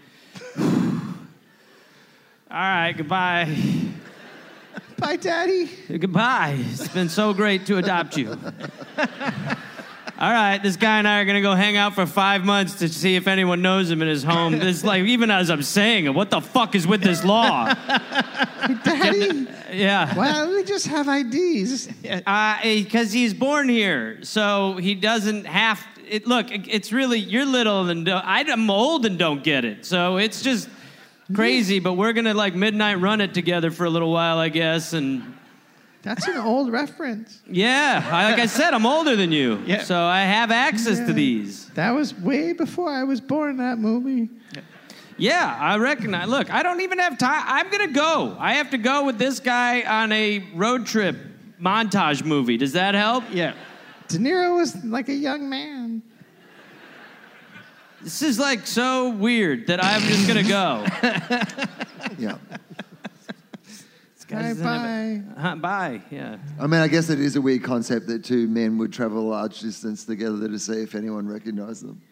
All right, goodbye. Bye, Daddy. Goodbye. It's been so great to adopt you. All right, this guy and I are gonna go hang out for five months to see if anyone knows him in his home. This, like, even as I'm saying it, what the fuck is with this law? Daddy, Yeah. why don't we just have I Ds? Because uh, he's born here, so he doesn't have. It, look, it, it's really you're little and don't, I'm old and don't get it. So it's just crazy. But we're gonna like midnight run it together for a little while, I guess, and. That's an old reference. Yeah, I, like I said, I'm older than you, Yeah. so I have access Yeah. to these. That was way before I was born in that movie. Yeah, I recognize. Look, I don't even have time. I'm gonna go. I have to go with this guy on a road trip montage movie. Does that help? Yeah. De Niro was like a young man. This is like so weird that I'm just gonna go. Yeah. Bye bye. Uh, bye. Yeah. I mean, I guess it is a weird concept that two men would travel a large distance together to see if anyone recognized them.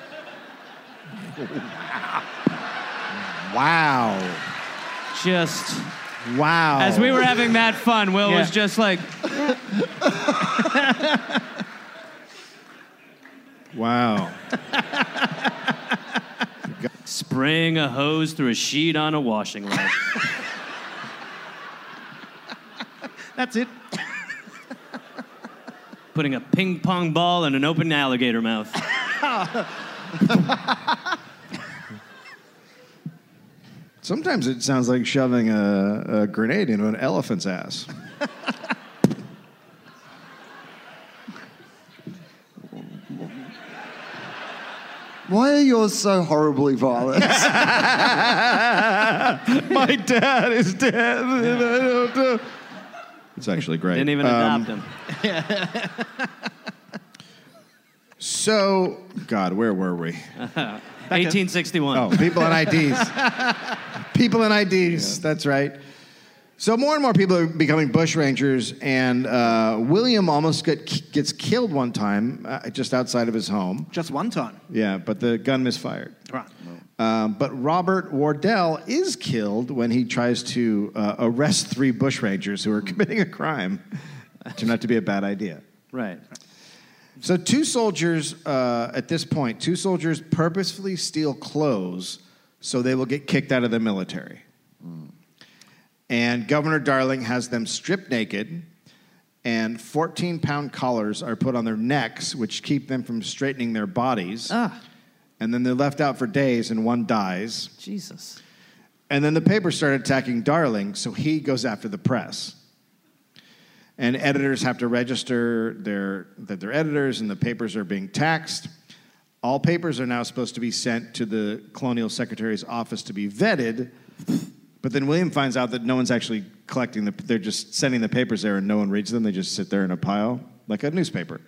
Wow. Just Wow. as we were having that fun, Will Yeah. was just like, Wow. spraying a hose through a sheet on a washing line. That's it. Putting a ping pong ball in an open alligator mouth. Sometimes it sounds like shoving a, a grenade into an elephant's ass. Why are yours so horribly violent? My dad is dead. And I don't know. It's actually great. Didn't even Um, adopt him. So, God, where were we? eighteen sixty-one. Oh, people and I Ds. People and I Ds, that's right. So more and more people are becoming bushrangers, and uh, William almost get, gets killed one time uh, just outside of his home. Just one time. Yeah, but the gun misfired. Right. Um, but Robert Wardell is killed when he tries to uh, arrest three bushrangers who are committing a crime. Turned out to be a bad idea. Right. So two soldiers, uh, at this point, two soldiers purposefully steal clothes so they will get kicked out of the military. Mm. And Governor Darling has them stripped naked, and fourteen-pound collars are put on their necks, which keep them from straightening their bodies. Ah. And then they're left out for days, and one dies. Jesus. And then the paper started attacking Darling, so he goes after the press. And editors have to register their, that they're editors, and the papers are being taxed. All papers are now supposed to be sent to the Colonial Secretary's office to be vetted. But then William finds out that no one's actually collecting the... They're just sending the papers there, and no one reads them. They just sit there in a pile, like a newspaper.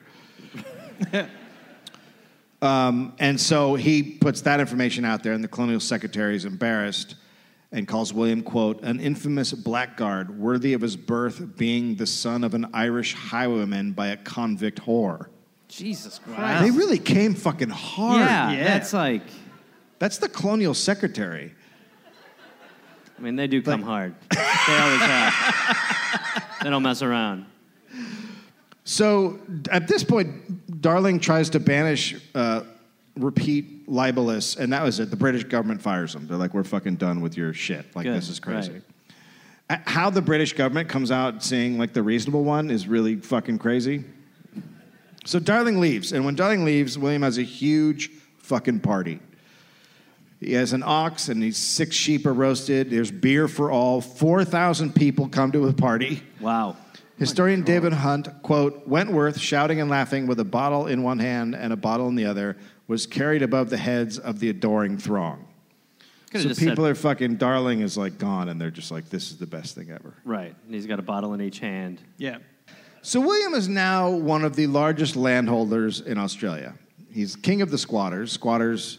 um, and so he puts that information out there, and the Colonial Secretary is embarrassed and calls William, quote, an infamous blackguard worthy of his birth, being the son of an Irish highwayman by a convict whore. Jesus Christ. They really came fucking hard. Yeah, yeah, that's like... That's the Colonial Secretary. I mean, they do come hard. They always have. They don't mess around. So at this point, Darling tries to banish uh, repeat libelous, and that was it. The British government fires him. They're like, we're fucking done with your shit. Like, Good. This is crazy. Right. Uh, How the British government comes out saying, like, the reasonable one is really fucking crazy. So Darling leaves, and when Darling leaves, William has a huge fucking party. He has an ox, and these six sheep are roasted. There's beer for all. four thousand people come to a party. Wow. Historian David Hunt, quote, Wentworth, shouting and laughing with a bottle in one hand and a bottle in the other, was carried above the heads of the adoring throng. Could've So just people said- are fucking, Darling is like gone, and they're just like, this is the best thing ever. Right. And he's got a bottle in each hand. Yeah. So William is now one of the largest landholders in Australia. He's king of the squatters. Squatters...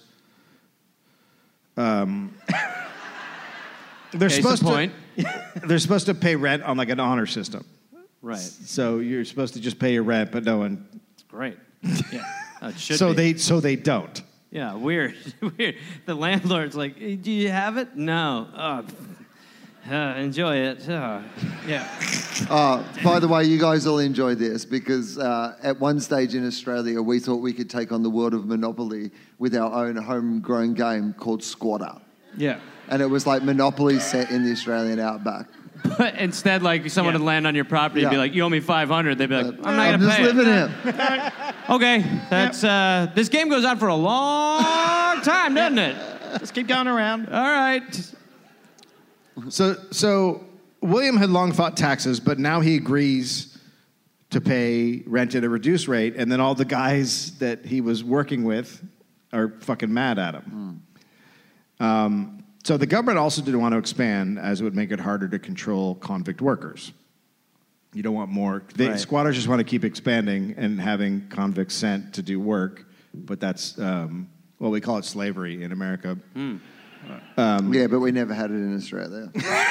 Um, they're Case in supposed point. to they're supposed to pay rent on like an honor system. Right. So you're supposed to just pay your rent, but no one. It's great. Yeah. Oh, it should So be. they so they don't. Yeah, weird. Weird. The landlord's like, hey, do you have it? No. Oh, uh, enjoy it. Oh. Yeah. Uh, by the way, you guys all enjoy this because uh, at one stage in Australia, we thought we could take on the world of Monopoly with our own homegrown game called Squatter. Yeah. And it was like Monopoly set in the Australian outback. But instead, like, someone Yeah. would land on your property and be Yeah. like, you owe me five hundred. They'd be like, I'm not I'm going to just pay living it. it. Okay, that's, uh, this game goes on for a long time, doesn't it? Just keep going around. All right. So so William had long fought taxes, but now he agrees to pay rent at a reduced rate, and then all the guys that he was working with are fucking mad at him. Mm. Um, so the government also didn't want to expand, as it would make it harder to control convict workers. You don't want more. They, Right. Squatters just want to keep expanding and having convicts sent to do work, but that's, um, well, we call it slavery in America. Mm. Um, Yeah, but we never had it in Australia.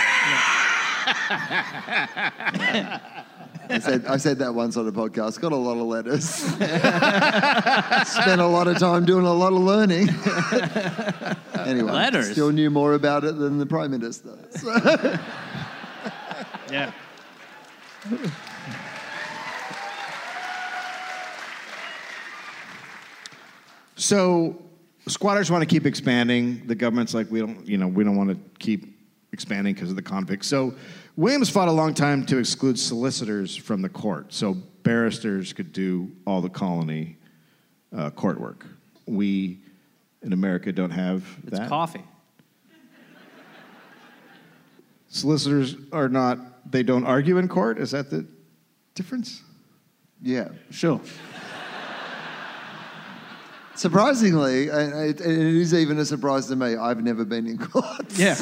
I said I said that once on a podcast. Got a lot of letters. Spent a lot of time doing a lot of learning. Anyway, Letters? still knew more about it than the Prime Minister. So. Yeah. So squatters want to keep expanding. The government's like, we don't, you know, we don't want to keep expanding because of the convicts. So Williams fought a long time to exclude solicitors from the court, so barristers could do all the colony uh, court work. We in America don't have It's that. coffee. Solicitors are not. They don't argue in court. Is that the difference? Yeah. Sure. Surprisingly, and it, and it is even a surprise to me, I've never been in court. Yeah.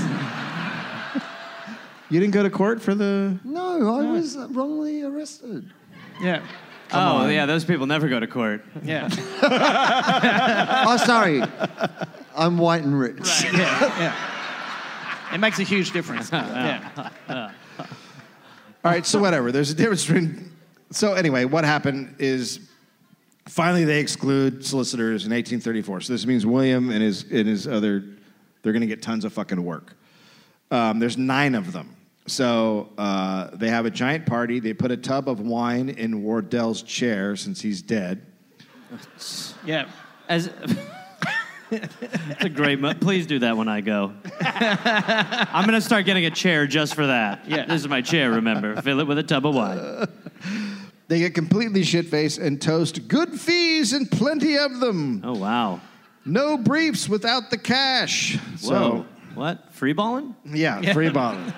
You didn't go to court for the. No, I was wrongly arrested. Yeah. oh, on. yeah, those people never go to court. Yeah. Oh, sorry. I'm white and rich. Yeah. Yeah. It makes a huge difference. Yeah. All right, so whatever. There's a difference between. So anyway, what happened is finally they exclude solicitors in eighteen thirty-four. So this means William and his and his other They're going to get tons of fucking work. Um, there's nine of them. So uh, they have a giant party. They put a tub of wine in Wardell's chair since he's dead. Yeah. As it's a great mo- Please do that when I go. I'm going to start getting a chair just for that. Yeah. This is my chair, remember. Fill it with a tub of wine. They get completely shit-faced and toast good fees and plenty of them. Oh, wow. No briefs without the cash. Whoa. So, What? Free balling? yeah, free bottle.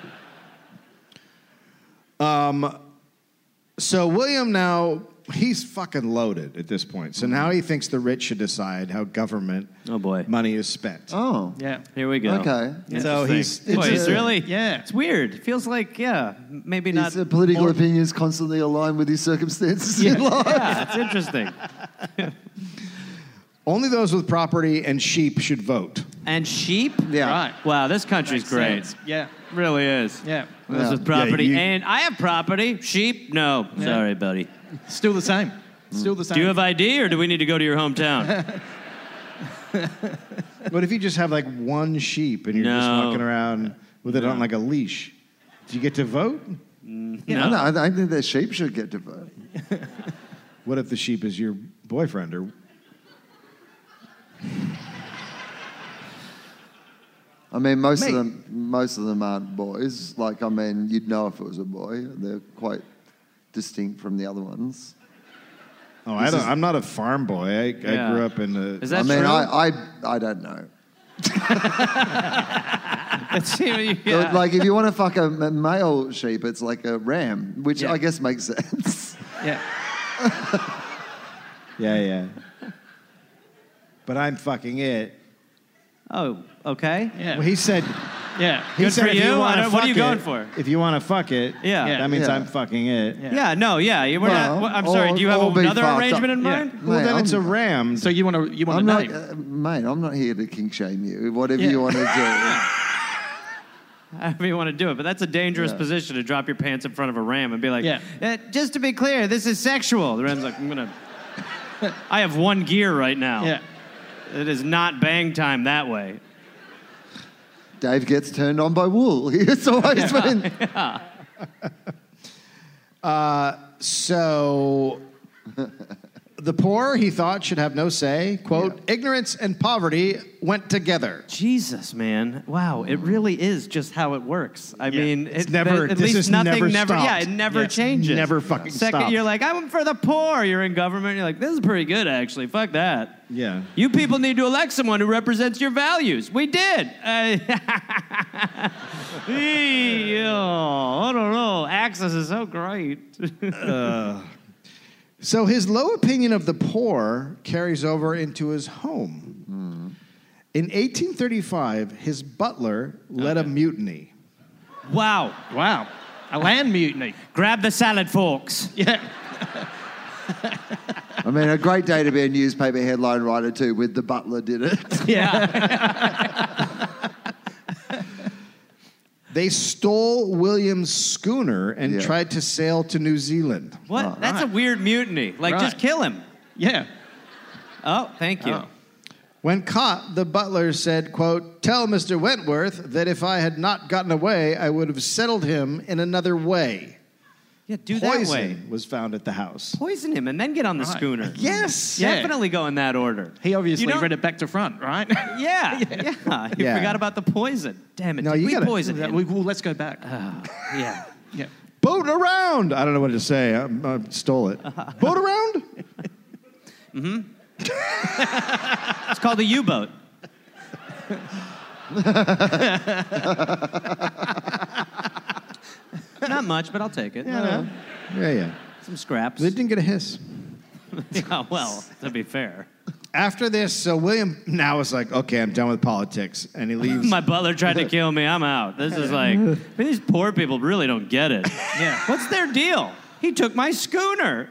Um, so William now, he's fucking loaded at this point. So now he thinks the rich should decide how government Oh, boy. money is spent. Oh. Yeah. Here we go. Okay. So he's- Boy, it's he's a- really... Yeah. It's weird. It feels like, yeah, maybe not... His uh, political more- opinions constantly align with his circumstances in life. Yeah, it's interesting. Only those with property and sheep should vote. And sheep? Yeah. Right. Wow, this country's Makes great. sense. Yeah. Really is. Yeah. This Yeah. is property. Yeah, you- And I have property. Sheep? No. Yeah. Sorry, buddy. Still the same. Still the same. Do you have I D or do we need to go to your hometown? What if you just have like one sheep and you're just No. walking around with it on like a leash? Do you get to vote? no. No, no, I think that sheep should get to vote. What if the sheep is your boyfriend or... I mean, most Mate. of them, most of them aren't boys. Like, I mean, you'd know if it was a boy. They're quite distinct from the other ones. Oh, I don't, I'm not a farm boy. I, Yeah. I grew up in a... Is that I mean, true? I, I, I don't know. Let's see, yeah. Like, if you want to fuck a m- male sheep, it's like a ram, which Yeah. I guess makes sense. Yeah. Yeah, yeah. But I'm fucking it. Oh, okay. Yeah. Well, he said... Yeah. He Good said for if you. you I wanna don't- what are you fuck going it- for? If you want to fuck it, Yeah. Yeah. that means Yeah. I'm fucking it. Yeah. Yeah, no, yeah. You were Well, not, I'm sorry, or- do you have or be another fucked arrangement up. in Yeah. mind? Well, Mate, then I'm- it's a ram. So you want to you want I'm a not, name? uh, mate, I'm not here to kink shame you. Whatever Yeah. you want to do. However you want to do it, but that's a dangerous Yeah. position to drop your pants in front of a ram and be like, Yeah. "Eh, just to be clear, this is sexual. The ram's like, I'm going to... I have one gear right now. Yeah. It is not bang time that way. Dave gets turned on by wool. It's always been. So the poor, he thought, should have no say. Quote, ignorance and poverty went together. Jesus, man. Wow, it really is just how it works. I Yeah. mean, It's it, never- at this least is nothing never never, yeah, stopped. it never Yeah. changes. Never fucking Second, stopped. you're like, I'm for the poor. You're in government. You're like, this is pretty good, actually. Fuck that. Yeah. You people need to elect someone who represents your values. We did. Uh, Ee, oh, I don't know. Access is so great. So his low opinion of the poor carries over into his home. In eighteen thirty-five, his butler led a mutiny. Wow. Wow. A land mutiny. Grab the salad forks. Yeah. I mean, a great day to be a newspaper headline writer too. With the butler did it. Yeah. They stole William's schooner and Yeah. tried to sail to New Zealand. What? Oh, That's a weird mutiny. Like, Right. just kill him. Yeah. Oh, thank you. Oh. When caught, the butler said, quote, tell Mister Wentworth that if I had not gotten away, I would have settled him in another way. Yeah, do Poison that way. was found at the house. Poison him and then get on the Right. schooner. Yes. Yeah. Definitely go in that order. He obviously You don't- read it back to front, right? Yeah, yeah. He Yeah. forgot about the poison. Damn it. No, Did you we gotta- poison him? We- well, let's go back. Yeah. Yeah. Boat around. I don't know what to say. I, I stole it. Boat around? It's called a U-boat. Not much, but I'll take it. Yeah, yeah. Some scraps. They didn't get a hiss. Yeah, well, to be fair. After this, so William now is like, okay, I'm done with politics. And he leaves. My butler tried to kill me. I'm out. This is like, I mean, these poor people really don't get it. Yeah. What's their deal? He took my schooner.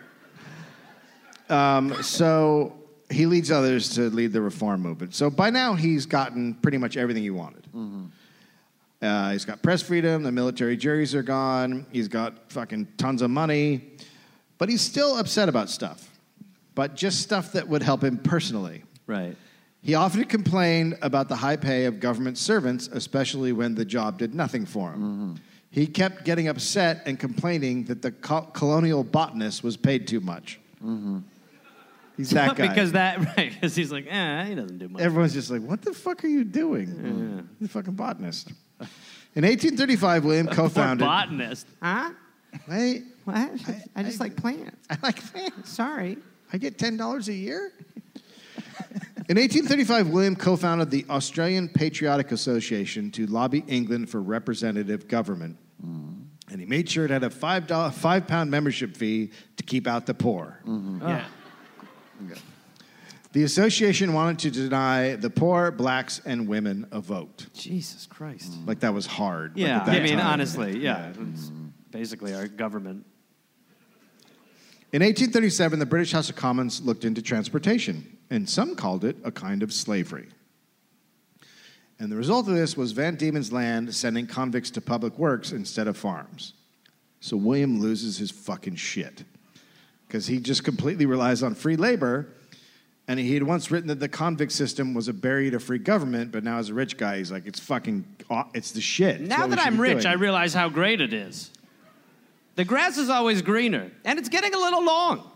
So he leads others to lead the reform movement. So by now, he's gotten pretty much everything he wanted. Uh, he's got press freedom. The military juries are gone. He's got fucking tons of money. But he's still upset about stuff. But just stuff that would help him personally. Right. He often complained about the high pay of government servants, especially when the job did nothing for him. Mm-hmm. He kept getting upset and complaining that the co- colonial botanist was paid too much. Mm-hmm. He's that guy. Because that, right, because he's like, eh, he doesn't do much. Everyone's just like, what the fuck are you doing? Yeah. He's a fucking botanist. In eighteen thirty-five, William co-founded... botanist. Huh? Wait. What? I, I just I, like plants. I like plants. Sorry. I get ten dollars a year? In eighteen thirty-five, William co-founded the Australian Patriotic Association to lobby England for representative government. Mm. And he made sure it had a five dollar, five pound membership fee to keep out the poor. Mm-hmm. Oh. Yeah. Okay. The association wanted to deny the poor, blacks, and women a vote. Jesus Christ. Mm. Like that was hard. Yeah, like I mean, time. honestly, yeah. yeah. It's basically our government. In eighteen thirty-seven, the British House of Commons looked into transportation, and some called it a kind of slavery. And the result of this was Van Diemen's Land sending convicts to public works instead of farms. So William loses his fucking shit because he just completely relies on free labor, and he had once written that the convict system was a barrier to free government, but now as a rich guy, he's like, it's fucking, it's the shit. It's now that I'm rich, doing. I realize how great it is. The grass is always greener, and it's getting a little long.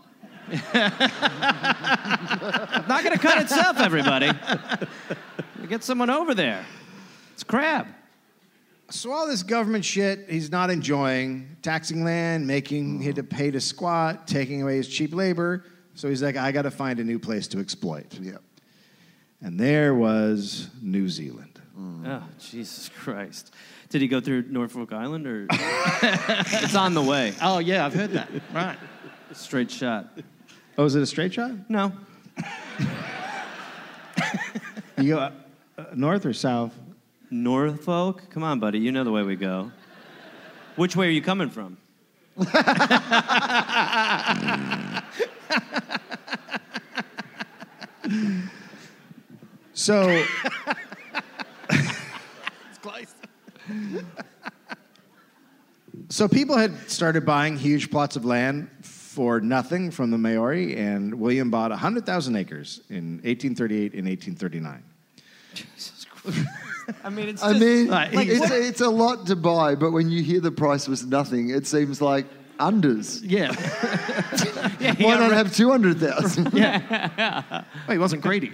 Not going to cut itself, everybody. Get someone over there. It's crab. So all this government shit he's not enjoying, taxing land, making mm-hmm. him to pay to squat, taking away his cheap labor. So he's like, I got to find a new place to exploit. Yep. And there was New Zealand. Mm. Oh, Jesus Christ. Did he go through Norfolk Island, or? It's on the way. Oh, yeah, I've heard that. Right. Straight shot. Oh, is it a straight shot? No. You go uh, north or south? Norfolk? Come on, buddy. You know the way we go. Which way are you coming from? So... It's close. So people had started buying huge plots of land for nothing from the Maori, and William bought one hundred thousand acres in eighteen thirty-eight and eighteen thirty-nine. Jesus Christ. I mean, it's I just... mean, like, it's, a, it's a lot to buy, but when you hear the price was nothing, it seems like unders. Yeah. yeah Why not re- have two hundred thousand? Yeah. Well, he wasn't greedy.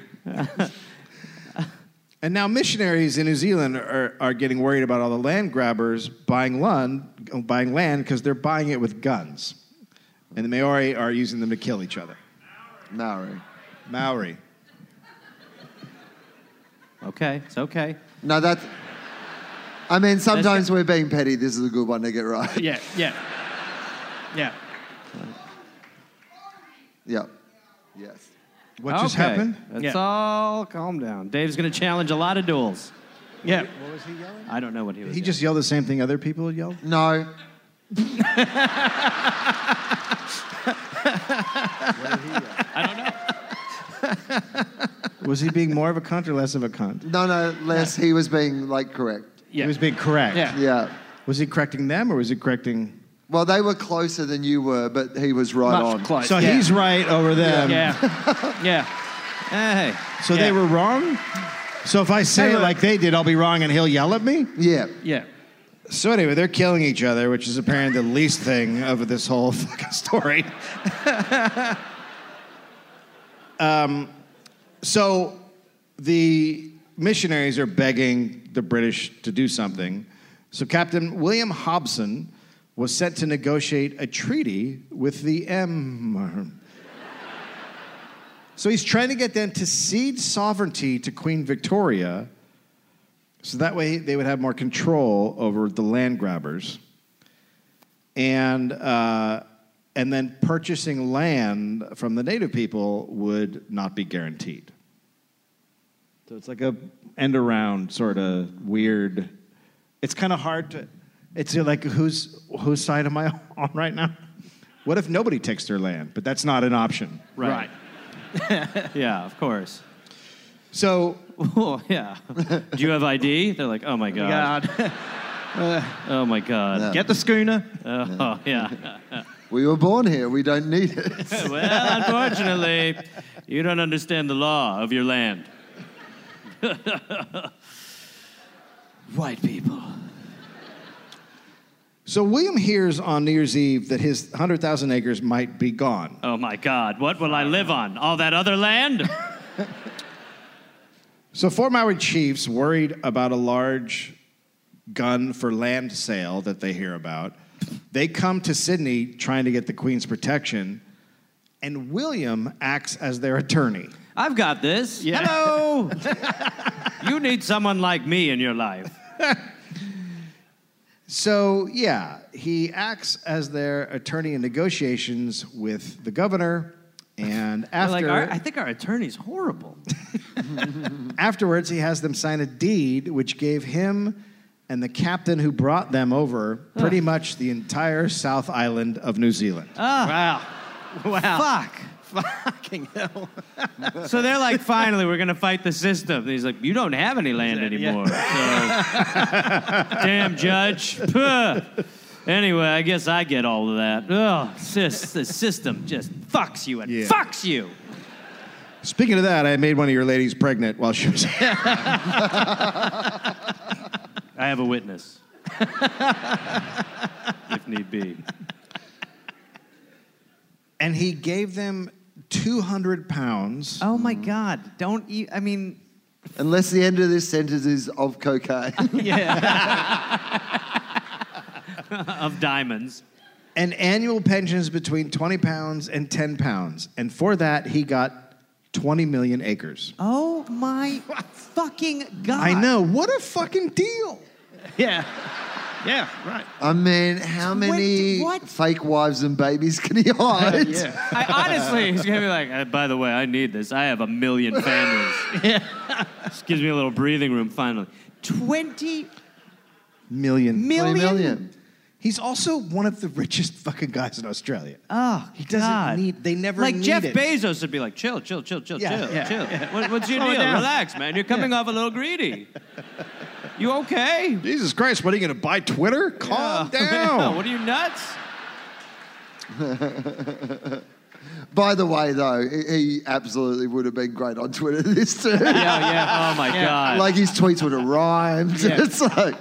And now missionaries in New Zealand are, are getting worried about all the land grabbers buying land, buying land because they're buying it with guns. And the Maori are using them to kill each other. Maori. Maori. Okay, it's okay. No, that's... I mean, sometimes we're being petty. This is a good one to get right. Yeah, yeah. Yeah. Yep. Yes. What okay. just happened? It's Yeah. all calm down. Dave's going to challenge a lot of duels. Yeah. What was he yelling? I don't know what he was He yelling. just yelled the same thing other people had yelled? No. What did he yell? I don't know. Was he being more of a cunt or less of a cunt? No, no, less. He was being, like, correct. Yeah. He was being correct. Yeah. Yeah. Was he correcting them or was he correcting... Well, they were closer than you were, but he was right Much on. close. So yeah. he's right over them. Yeah. Yeah. Hey. So Yeah. they were wrong? So if I say it like they did, I'll be wrong and he'll yell at me? Yeah. Yeah. So anyway, they're killing each other, which is apparently the least thing of this whole fucking story. um, so the missionaries are begging the British to do something. So Captain William Hobson was sent to negotiate a treaty with the M. So he's trying to get them to cede sovereignty to Queen Victoria, so that way they would have more control over the land grabbers. And, uh, and then purchasing land from the native people would not be guaranteed. So it's like a end around sort of weird. It's kind of hard to, it's like whose, whose side am I on right now? What if nobody takes their land? But that's not an option. Right. right. Yeah, of course. So, Oh, yeah. Do you have I D? They're like, oh my God. God. Oh my God. Yeah. Get the schooner. Oh, yeah. We were born here. We don't need it. Well, unfortunately, you don't understand the law of your land. White people. So William hears on New Year's Eve that his one hundred thousand acres might be gone. Oh, my God. What will I live on? All that other land? So four Maori chiefs, worried about a large gun for land sale that they hear about, they come to Sydney trying to get the Queen's protection, and William acts as their attorney. I've got this. Yeah. Hello. You need someone like me in your life. So, yeah, he acts as their attorney in negotiations with the governor, and after... Like, our, I think our attorney's horrible. Afterwards, he has them sign a deed which gave him and the captain who brought them over pretty much the entire South Island of New Zealand. Oh. Wow. Wow. Fuck. Fucking hell. So they're like, finally, we're going to fight the system. And he's like, you don't have any land anymore. Yeah. So, damn, judge. Puh. Anyway, I guess I get all of that. Oh, sis, the system just fucks you and Yeah. fucks you. Speaking of that, I made one of your ladies pregnant while she was... I have a witness. If need be. And he gave them two hundred pounds. Oh, my God. Don't you... I mean... Unless the end of this sentence is of cocaine. Of diamonds. And annual pensions between twenty pounds and ten pounds. And for that, he got twenty million acres. Oh, my fucking God. I know. What a fucking deal. Yeah. Yeah, right. I mean, how many what? fake wives and babies can he hide? Yeah. I honestly, he's going to be like, uh, by the way, I need this. I have a million families. Yeah. This gives me a little breathing room, finally. twenty Million. million? twenty million. He's also one of the richest fucking guys in Australia. Oh, He doesn't God. need, they never Like need Jeff it. Bezos would be like, chill, chill, chill, chill, Yeah, chill, yeah, chill. yeah. What, what's your Slow it deal? down. Relax, man. You're coming off a little greedy. You okay? Jesus Christ, what are you going to buy Twitter? Calm Yeah. down. What are you, nuts? By the way, though, he he absolutely would have been great on Twitter this too. Yeah, yeah. Oh, my God. Like his tweets would have rhymed. Yeah. It's like,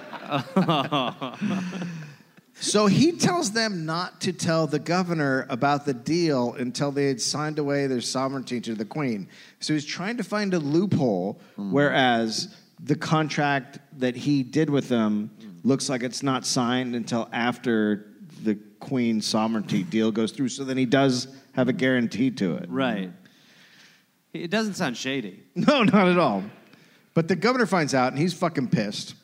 So he tells them not to tell the governor about the deal until they had signed away their sovereignty to the Queen. So he's trying to find a loophole, Mm. whereas the contract that he did with them looks like it's not signed until after the Queen's sovereignty deal goes through. So then he does have a guarantee to it. Right. It doesn't sound shady. No, not at all. But the governor finds out, and he's fucking pissed.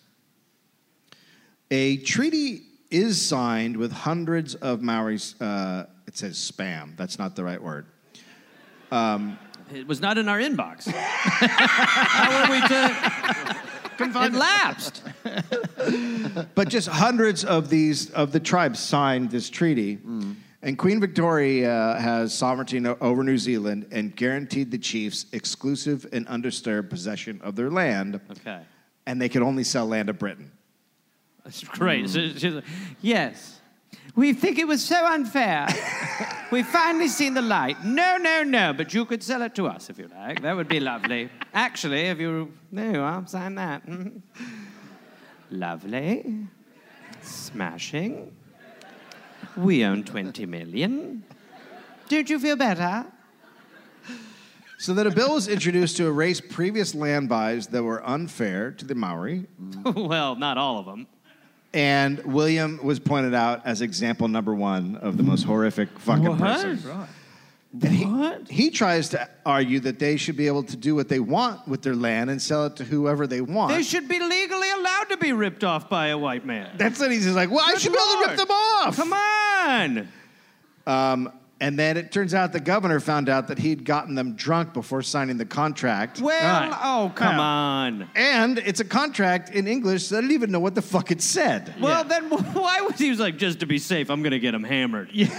A treaty is signed with hundreds of Maoris. Uh, it says spam. That's not the right word. It was not in our inbox. How were we to... It lapsed. But just hundreds of these of the tribes signed this treaty, and Queen Victoria has sovereignty no- over New Zealand and guaranteed the chiefs exclusive and undisturbed possession of their land, Okay. and they could only sell land to Britain. That's great. So she's like, yes. We think it was so unfair. We've finally seen the light. No, no, no, but you could sell it to us if you like. That would be lovely. Actually, if you... There you are. Sign that. Mhm. Lovely. Smashing. We own twenty million. Don't you feel better? So that a bill was introduced to erase previous land buys that were unfair to the Maori, Well, not all of them. and William was pointed out as example number one of the most horrific fucking person. And he, What? he tries to argue that they should be able to do what they want with their land and sell it to whoever they want. They should be legally allowed to be ripped off by a white man. That's what he's just like, well, I Good should be able to rip Lord. them off. Come on. Um, and then it turns out the governor found out that he'd gotten them drunk before signing the contract. Well, Right. oh, come Yeah. on. And it's a contract in English, so they didn't even know what the fuck it said. Well, then why was he was like, just to be safe, I'm going to get him hammered. Yeah.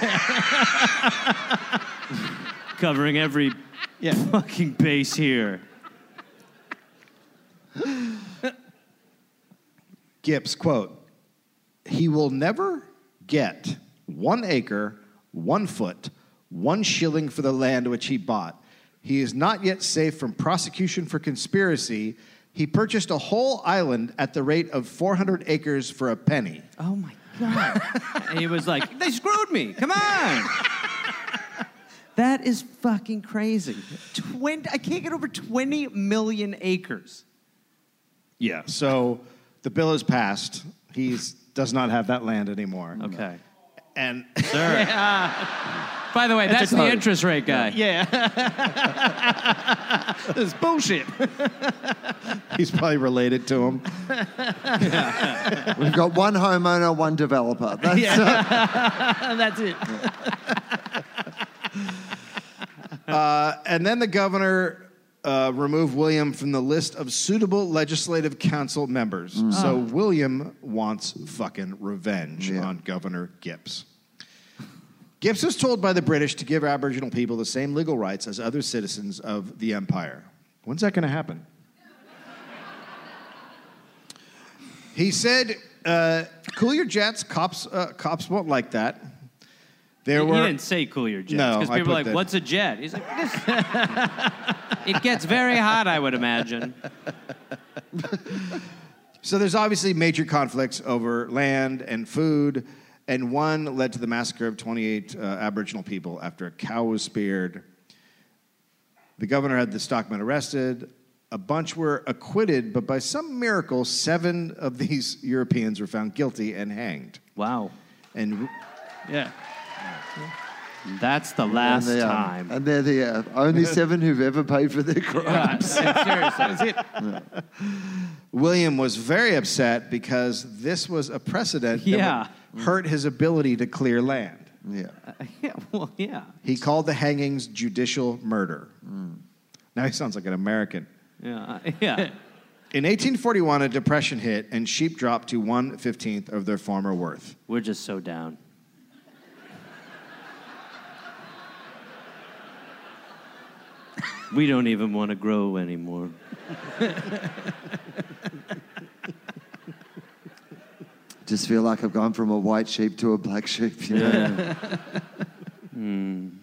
Covering every Yeah. fucking base here. Gibbs, quote, he will never get one acre, one foot, one shilling for the land which he bought. He is not yet safe from prosecution for conspiracy, He purchased a whole island at the rate of four hundred acres for a penny. Oh, my God. And he was like, they screwed me. Come on. That is fucking crazy. twenty, I can't get over twenty million acres. Yeah, so the bill is passed. He does not have that land anymore. Okay. And Sir. By the way, that's, that's the code. Interest rate guy. Yeah. This is bullshit. He's probably related to him. Yeah. We've got one homeowner, one developer. That's, yeah. uh, that's it. uh, and then the governor uh, removed William from the list of suitable legislative council members. Mm. So oh. William wants fucking revenge yeah. on Governor Gipps. Gipps was told by the British to give Aboriginal people the same legal rights as other citizens of the empire. When's that going to happen? He said, uh, cool your jets, cops uh, cops won't like that. There he, were... he didn't say cool your jets. No, because people are like, that. What's a jet? He's like, this... It gets very hot, I would imagine. So there's obviously major conflicts over land and food, and one led to the massacre of twenty-eight uh, Aboriginal people after a cow was speared. The governor had the stockmen arrested. A bunch were acquitted, but by some miracle, seven of these Europeans were found guilty and hanged. Wow. And yeah. That's the last and time. Are, and they're the uh, only seven who've ever paid for their crimes. Yeah, seriously, that's it. Yeah. William was very upset because this was a precedent yeah. that would hurt his ability to clear land. Yeah. Uh, yeah, well, yeah. He called the hangings judicial murder. Mm. Now he sounds like an American. Yeah, yeah. In eighteen forty-one, a depression hit, and sheep dropped to one fifteenth of their former worth. We're just so down. We don't even want to grow anymore. Just feel like I've gone from a white sheep to a black sheep. You know? Yeah. mm.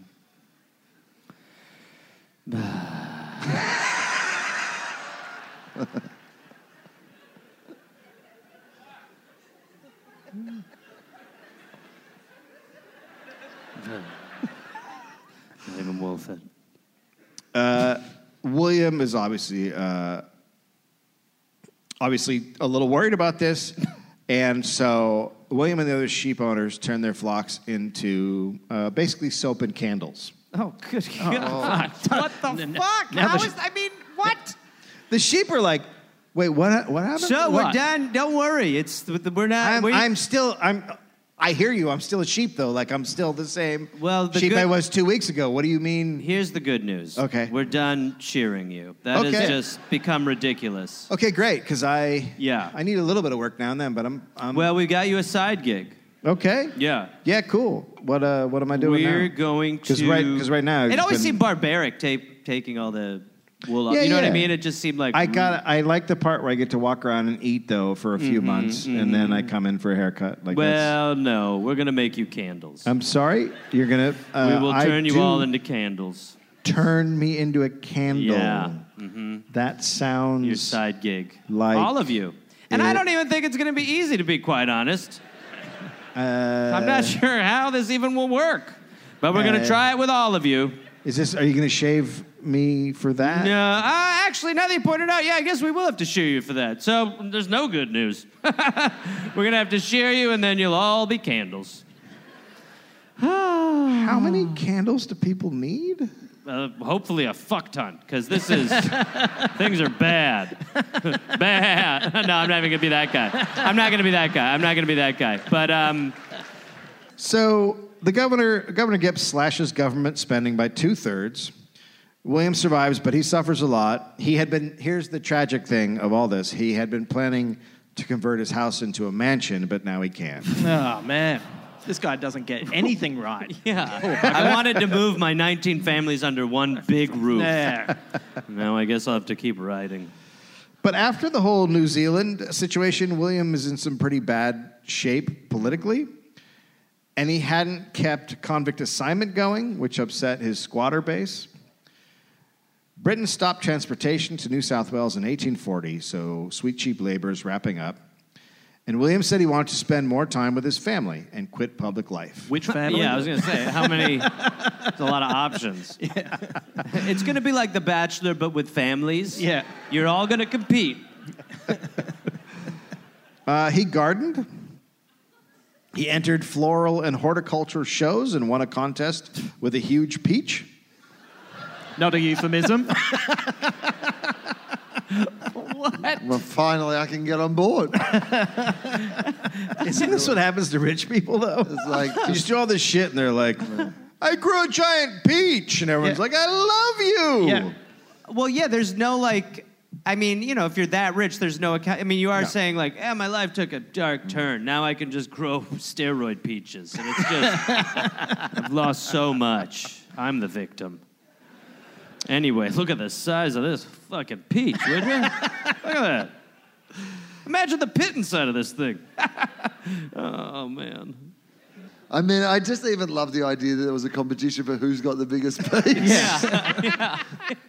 Not even worth it. Uh, William is obviously uh, obviously a little worried about this, and so William and the other sheep owners turned their flocks into uh, basically soap and candles. Oh, good God. Oh. What the n- fuck? How is, I mean, what? The sheep are like, wait, what What happened? So, what? we're done. Don't worry. It's We're not... I'm, we, I'm still... I'm. I hear you. I'm still a sheep, though. Like, I'm still the same well, the sheep good, I was two weeks ago. What do you mean? Here's the good news. Okay. We're done cheering you. That okay. has just become ridiculous. Okay, great, because I yeah. I need a little bit of work now and then, but I'm... I'm well, we got you a side gig. Okay. Yeah. Yeah, cool. What uh, what am I doing We're now? We're going to... Because right, cause right now... It always been... seemed barbaric ta- taking all the... wool off. Yeah, you know yeah. what I mean? It just seemed like... I got. I like the part where I get to walk around and eat, though, for a few mm-hmm, months, mm-hmm. and then I come in for a haircut. Like well, that's... no. We're going to make you candles. I'm sorry? You're going to... Uh, we will turn I you do all into candles. Turn me into a candle. Yeah. Mm-hmm. That sounds... Your side gig. Like... All of you. And it... I don't even think it's going to be easy, to be quite honest. Uh, I'm not sure how this even will work. But we're uh, going to try it with all of you. Is this... Are you going to shave me for that? No. Uh, actually, now that you pointed out, yeah, I guess we will have to shear you for that. So there's no good news. We're going to have to shear you, and then you'll all be candles. How many candles do people need? Uh, hopefully a fuck ton, because this is... things are bad. Bad. No, I'm not even going to be that guy. I'm not going to be that guy. I'm not going to be that guy. But, um... So the governor, Governor Gipps slashes government spending by two-thirds. William survives, but he suffers a lot. He had been... Here's the tragic thing of all this. He had been planning to convert his house into a mansion, but now he can't. Oh, man. This guy doesn't get anything right. Yeah. I wanted to move my nineteen families under one big roof. Yeah. Now I guess I'll have to keep writing. But after the whole New Zealand situation, William is in some pretty bad shape politically. And he hadn't kept convict assignment going, which upset his squatter base. Britain stopped transportation to New South Wales in eighteen forty, so sweet cheap labor is wrapping up. And William said he wanted to spend more time with his family and quit public life. Which family? Yeah, I was going to say, how many? There's a lot of options. Yeah. It's going to be like The Bachelor, but with families. Yeah. You're all going to compete. Uh, he gardened. He entered floral and horticulture shows and won a contest with a huge peach. Not a euphemism. What? Well, finally, I can get on board. Isn't this what happens to rich people, though? It's like, You just do all this shit, and they're like, I grew a giant peach. And everyone's Yeah. like, I love you. Yeah. Well, yeah, there's no, like, I mean, you know, if you're that rich, there's no account. I mean, you are No. saying, like, eh, my life took a dark turn. Now I can just grow steroid peaches. And it's just, I've lost so much. I'm the victim. Anyway, look at the size of this fucking peach, would you? Look at that. Imagine the pit inside of this thing. Oh, man. I mean, I just even love the idea that there was a competition for who's got the biggest peach. Yeah.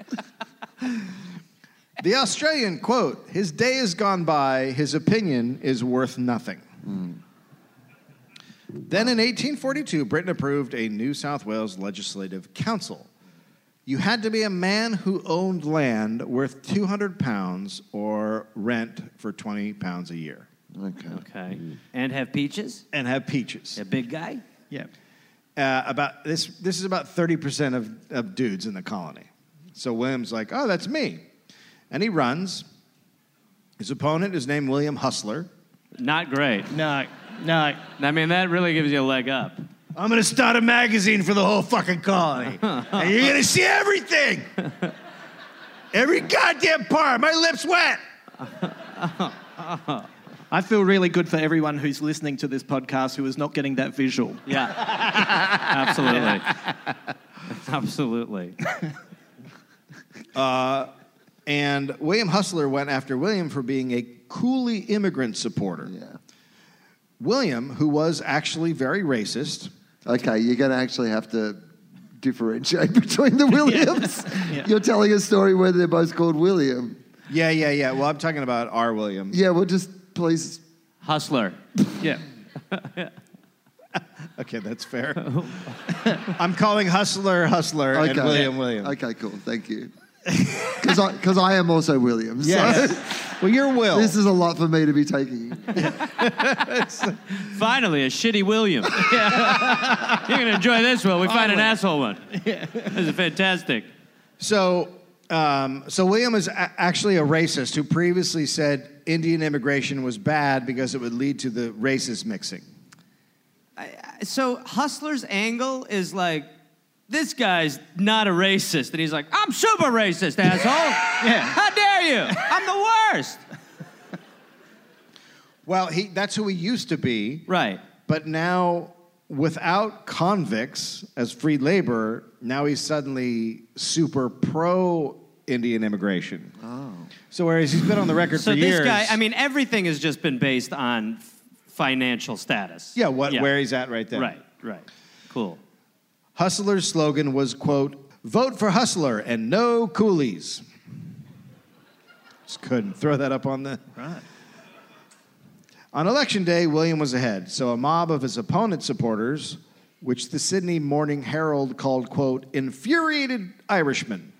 The Australian quote, his day is gone by, his opinion is worth nothing. Mm. Then in eighteen forty-two, Britain approved a New South Wales Legislative Council. You had to be a man who owned land worth two hundred pounds or rent for twenty pounds a year. Okay. Okay. And have peaches? And have peaches. A big guy? Yeah. Uh, about this, this is about thirty percent of, of dudes in the colony. So William's like, oh, that's me. And he runs. His opponent is named William Hustler. Not great. No, no. I mean, that really gives you a leg up. I'm going to start a magazine for the whole fucking colony. And you're going to see everything. Every goddamn part. My lips wet. I feel really good for everyone who's listening to this podcast who is not getting that visual. Yeah. Absolutely. Absolutely. And William Hustler went after William for being a coolie immigrant supporter. Yeah. William, who was actually very racist. Okay, you're going to actually have to differentiate between the Williams. Yeah. You're telling a story where they're both called William. Yeah, yeah, yeah. Well, I'm talking about our William. Yeah, well, just please. Hustler. Yeah. Okay, that's fair. I'm calling Hustler Hustler Okay. and William William. Okay, cool. Thank you. Because I, 'cause I am also William. Yes. So Well, you're Will. this is a lot for me to be taking. Finally, a shitty William. You're going to enjoy this one. We find an asshole one. This is fantastic. So, um, so William is a- actually a racist who previously said Indian immigration was bad because it would lead to the races mixing. So Hustler's angle is like, this guy's not a racist. And he's like, I'm super racist, asshole. Yeah. How dare you? I'm the worst. Well, he that's who he used to be. Right. But now, without convicts as free labor, now he's suddenly super pro-Indian immigration. Oh. So whereas he's been on the record So for this years. guy, I mean, everything has just been based on f- financial status. Yeah, what where he's at right there. Right, right. Cool. Hustler's slogan was, quote, vote for Hustler and no coolies. Just couldn't throw that up on the... Right. On election day, William was ahead, so a mob of his opponent's supporters, which the Sydney Morning Herald called, quote, infuriated Irishmen,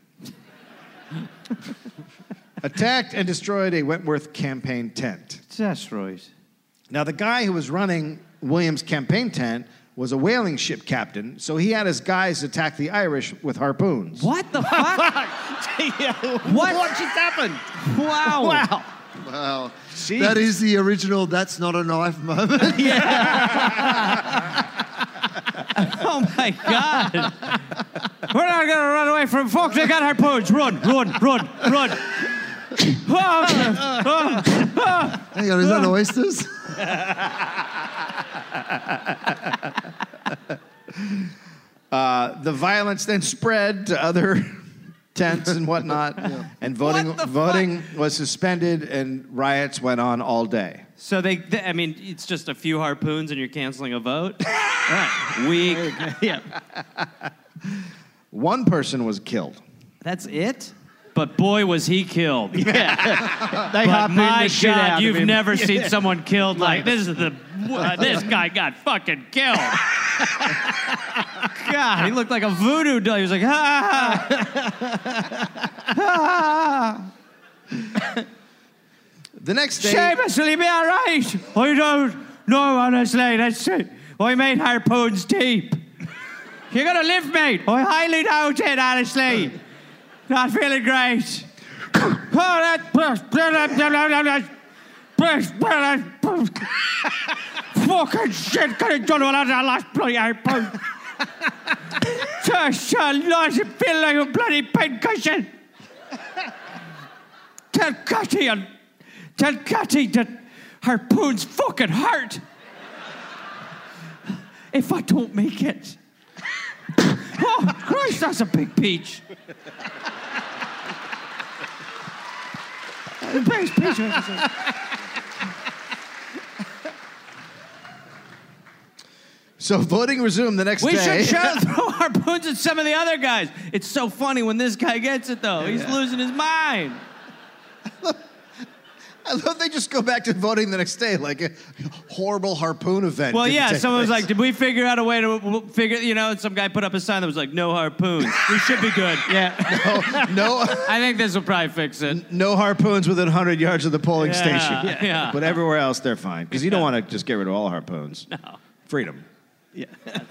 attacked and destroyed a Wentworth campaign tent. That's right. Now, the guy who was running William's campaign tent was a whaling ship captain, so he had his guys attack the Irish with harpoons. What the fuck? What? What just happened? Wow. Wow. Wow. Jeez. That is the original that's not a knife moment. Oh my God. We're not going to run away from folks. They got harpoons. Run, run, run, run. Hang on, is that oysters? Uh, the violence then spread to other tents and whatnot, and voting What the voting was suspended, and riots went on all day. So they, they, I mean, it's just a few harpoons and you're canceling a vote? Right. Weak. Yeah. One person was killed. That's it? but boy, was he killed. They But harpooned my the shit out God, of you've him. never seen someone killed like this. Is the uh, this guy got fucking killed. God, he looked like a voodoo doll. He was like, ha ha. The next day, Seamus, will he be all right? I don't know, honestly. That's it. I made harpoons deep. You're gonna live, mate. I highly doubt it, honestly. Not feeling great. Oh, that... Fucking shit, could have done all that last bloody harpoon. Just a lot, it feel like a bloody pincushion. Tell Cathy and tell Cathy that harpoons fucking hurt. If I don't make it. Oh, Christ, that's a big peach. The biggest peach I've ever seen. so voting resumed the next We day. should show, throw harpoons at some of the other guys. It's so funny when this guy gets it, though. He's losing his mind. I love they just go back to voting the next day, like a horrible harpoon event. Well, didn't yeah, take someone was place. like, did we figure out a way to w- figure, you know, and some guy put up a sign that was like, no harpoons. We should be good. Yeah. no, I think this will probably fix it. no harpoons within one hundred yards of the polling Yeah, station. yeah. Yeah. But everywhere else, they're fine. Because you don't want to just get rid of all harpoons. No. Freedom. Yeah.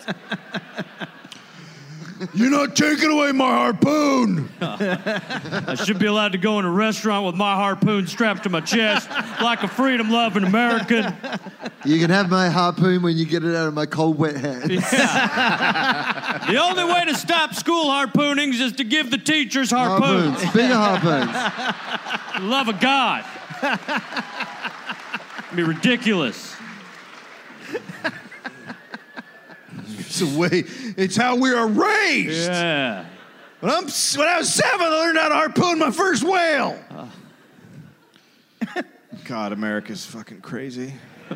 You're not taking away my harpoon! I should be allowed to go in a restaurant with my harpoon strapped to my chest like a freedom-loving American. You can have my harpoon when you get it out of my cold, wet hands. The only way to stop school harpoonings is to give the teachers harpoons. Harpoons. Bigger harpoons. For the love of God. It'd be ridiculous. It's the way, it's how we are raised! Yeah. When, I'm, when I was seven, I learned how to harpoon my first whale! God, America's fucking crazy.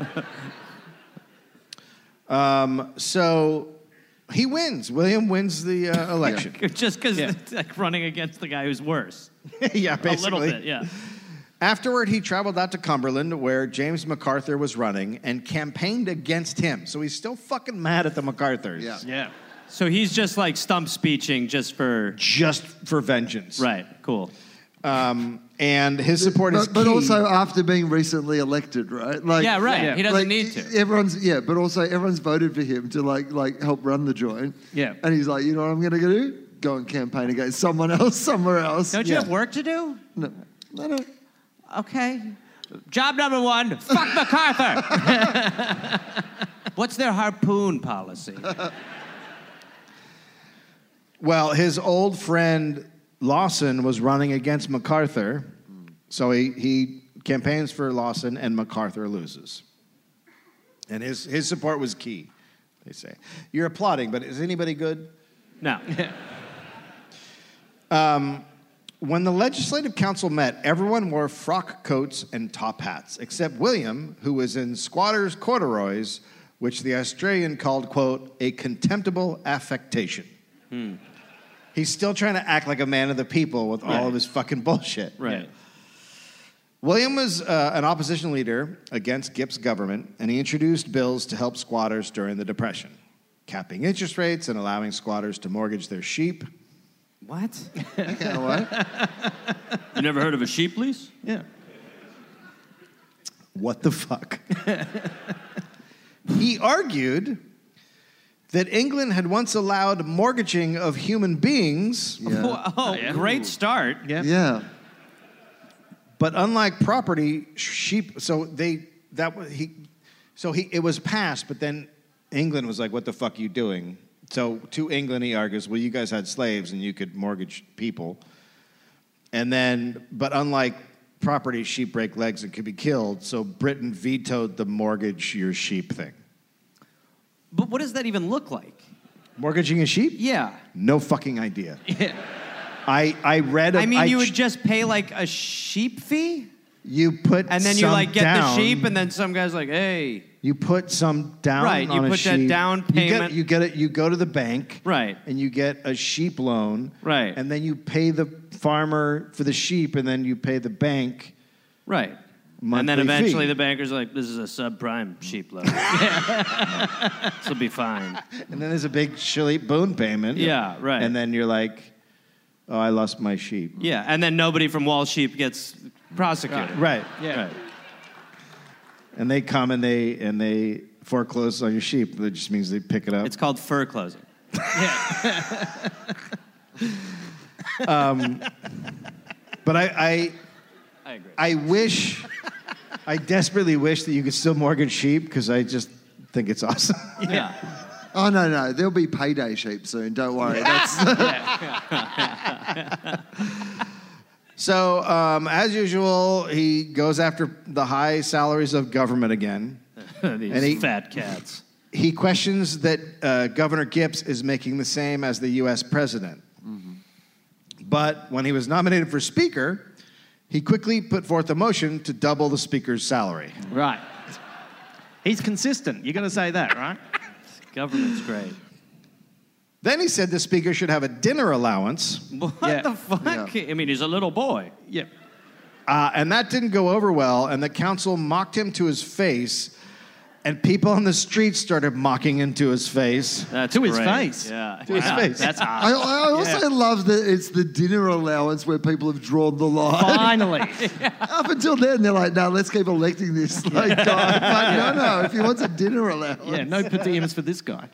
um, so he wins. William wins the uh, election. Just because it's like running against the guy who's worse. yeah, basically. A little bit, yeah. Afterward, he traveled out to Cumberland, where James MacArthur was running, and campaigned against him. So he's still fucking mad at the MacArthurs. Yeah. Yeah. So he's just like stump speeching just for... Just for vengeance. Right, cool. Um, and his support is But, but key. also after being recently elected, right? Like, Yeah, right. Yeah. He doesn't like, need to. Everyone's yeah, but also everyone's voted for him to like like help run the joint. Yeah. And he's like, you know what I'm gonna do? Go and campaign against someone else somewhere else. Don't you Yeah. have work to do? No, no, no. Okay. Job number one, fuck MacArthur. What's their harpoon policy? Well, his old friend Lawson was running against MacArthur, so he, he campaigns for Lawson, and MacArthur loses. And his, his support was key, they say. You're applauding, but is anybody good? No. Um, when the Legislative Council met, everyone wore frock coats and top hats, except William, who was in squatter's corduroys, which the Australian called, quote, a contemptible affectation. Hmm. He's still trying to act like a man of the people with Right. all of his fucking bullshit. Right. William was uh, an opposition leader against Gipp's government, and he introduced bills to help squatters during the Depression, capping interest rates and allowing squatters to mortgage their sheep. What? Okay, what? You never heard of a sheep lease? Yeah. What the fuck? He argued that England had once allowed mortgaging of human beings, Yeah. Oh, great start. Yeah. Yeah. but unlike property, sheep. So they that was he. So he it was passed, but then England was like, "What the fuck are you doing?" So to England, he argues, "Well, you guys had slaves and you could mortgage people." And then, but unlike property, sheep break legs and could be killed. So Britain vetoed the mortgage your sheep thing. But what does that even look like? Mortgaging a sheep? Yeah. No fucking idea. I I read. A, I mean, you ch- would just pay like a sheep fee? you put And then you some like get down, the sheep, and then some guy's like, hey. you put some down. Right, you on a put that sheep. down You get, payment. you get it. You go to the bank. Right. And you get a sheep loan. Right. And then you pay the farmer for the sheep, and then you pay the bank. Right. Monthly and then eventually fee. the banker's like, this is a subprime sheep loan. This will be fine. And then there's a big sheep boon payment. Yeah, right. And then you're like, oh, I lost my sheep. Yeah, and then nobody from Wall Sheep gets prosecuted. Right. Yeah. Right. And they come and they and they foreclose on your sheep. That just means they pick it up. It's called fur closing. But I, I, I agree. I wish, I desperately wish that you could still mortgage sheep because I just think it's awesome. Yeah. Oh, no, no. There'll be payday sheep soon. Don't worry. That's, So, um, as usual, he goes after the high salaries of government again. These And he- fat cats. He questions that uh, Governor Gibbs is making the same as the U S president. But when he was nominated for speaker, he quickly put forth a motion to double the speaker's salary. Right. He's consistent. You're going to say that, right? Government's great. Then he said the speaker should have a dinner allowance, What Yeah. the fuck? I mean, he's a little boy. Yeah. uh, and that didn't go over well, and the council mocked him to his face, and people on the street started mocking him to his face. That's To his great. face. Yeah. To his Wow, face. That's I, awesome. I also love that it's the dinner allowance where people have drawn the line. Finally. Up until then, they're like, no, let's keep electing this like, guy. But no, no, if he wants a dinner allowance. Yeah, no per diems for this guy.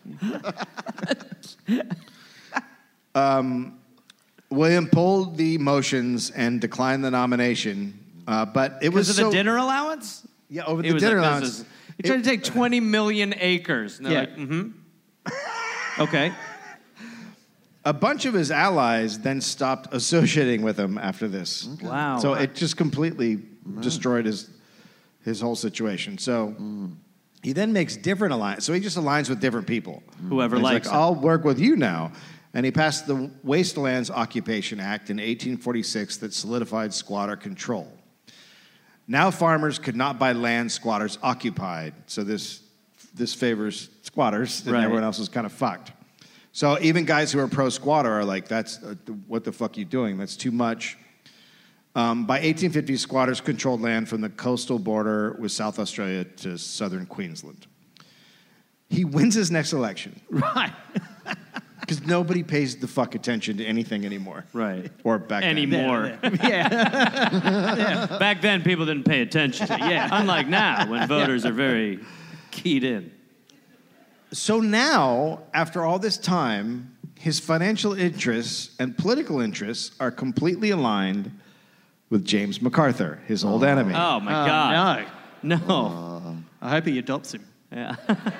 William pulled the motions and declined the nomination, uh, but it was Because of so, the dinner allowance? Yeah, over He the was dinner like, allowance. this is- He tried to take twenty million acres. And they're Yeah. like, mm-hmm. Okay. A bunch of his allies then stopped associating with him after this. Wow. So it just completely destroyed his his whole situation. So he then makes different alliances. So he just aligns with different people. Whoever And he's likes like, him. I'll work with you now. And he passed the Wastelands Occupation Act in eighteen forty-six that solidified squatter control. Now farmers could not buy land squatters occupied. So this this favors squatters, and Right. everyone else is kind of fucked. So even guys who are pro-squatter are like, "That's uh, what the fuck are you doing? That's too much." Um, by eighteen fifty, squatters controlled land from the coastal border with South Australia to southern Queensland. He wins his next election Right. because nobody pays the fuck attention to anything anymore. Right. Or back then. Anymore. Yeah. Back then, people didn't pay attention. Yeah. Unlike now, when voters are very keyed in. So now, after all this time, his financial interests and political interests are completely aligned with James MacArthur, his old enemy. Oh, my Oh, God. No. No. I hope he adopts him. Yeah.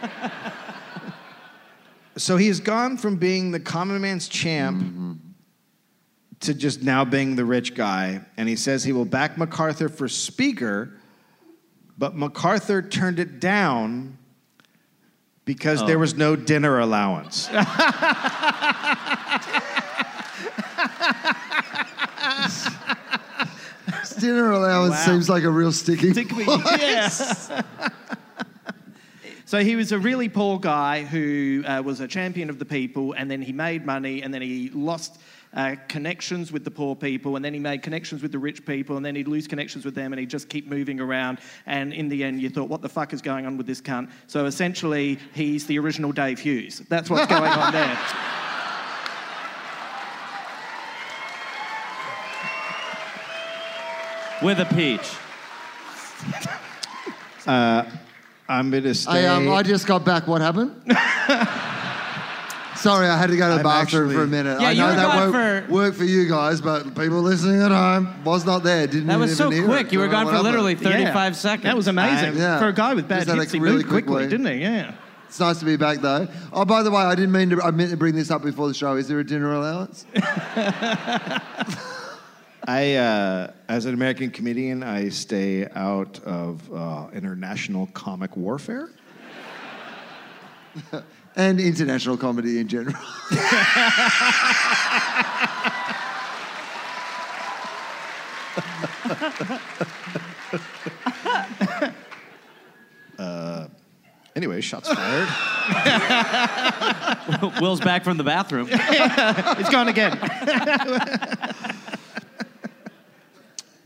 So he has gone from being the common man's champ to just now being the rich guy. And he says he will back MacArthur for speaker, but MacArthur turned it down because there was no dinner allowance. Dinner allowance Wow. seems like a real sticking point. Yes. So he was a really poor guy who uh, was a champion of the people, and then he made money, and then he lost uh, connections with the poor people, and then he made connections with the rich people, and then he'd lose connections with them, and he'd just keep moving around. And in the end, you thought, what the fuck is going on with this cunt? So essentially, he's the original Dave Hughes. That's what's going on there. With a peach. I'm going to stay. I, um, I just got back. What happened? Sorry, I had to go to the I'm bathroom actually- for a minute. Yeah, I you know were that gone won't for- work for you guys, but people listening at home was not there. Didn't That was so even hear quick. it. You were Don't know gone what for happened. literally thirty-five Yeah. seconds. That was amazing. Yeah. For a guy with bad Just had a hits, he really moved quick quickly, way. didn't he? Yeah. It's nice to be back, though. Oh, by the way, I didn't mean to. I meant to bring this up before the show. Is there a dinner allowance? I, uh, as an American comedian, I stay out of uh, international comic warfare. And international comedy in general. Anyway, shots fired. Will's back from the bathroom. It's gone again.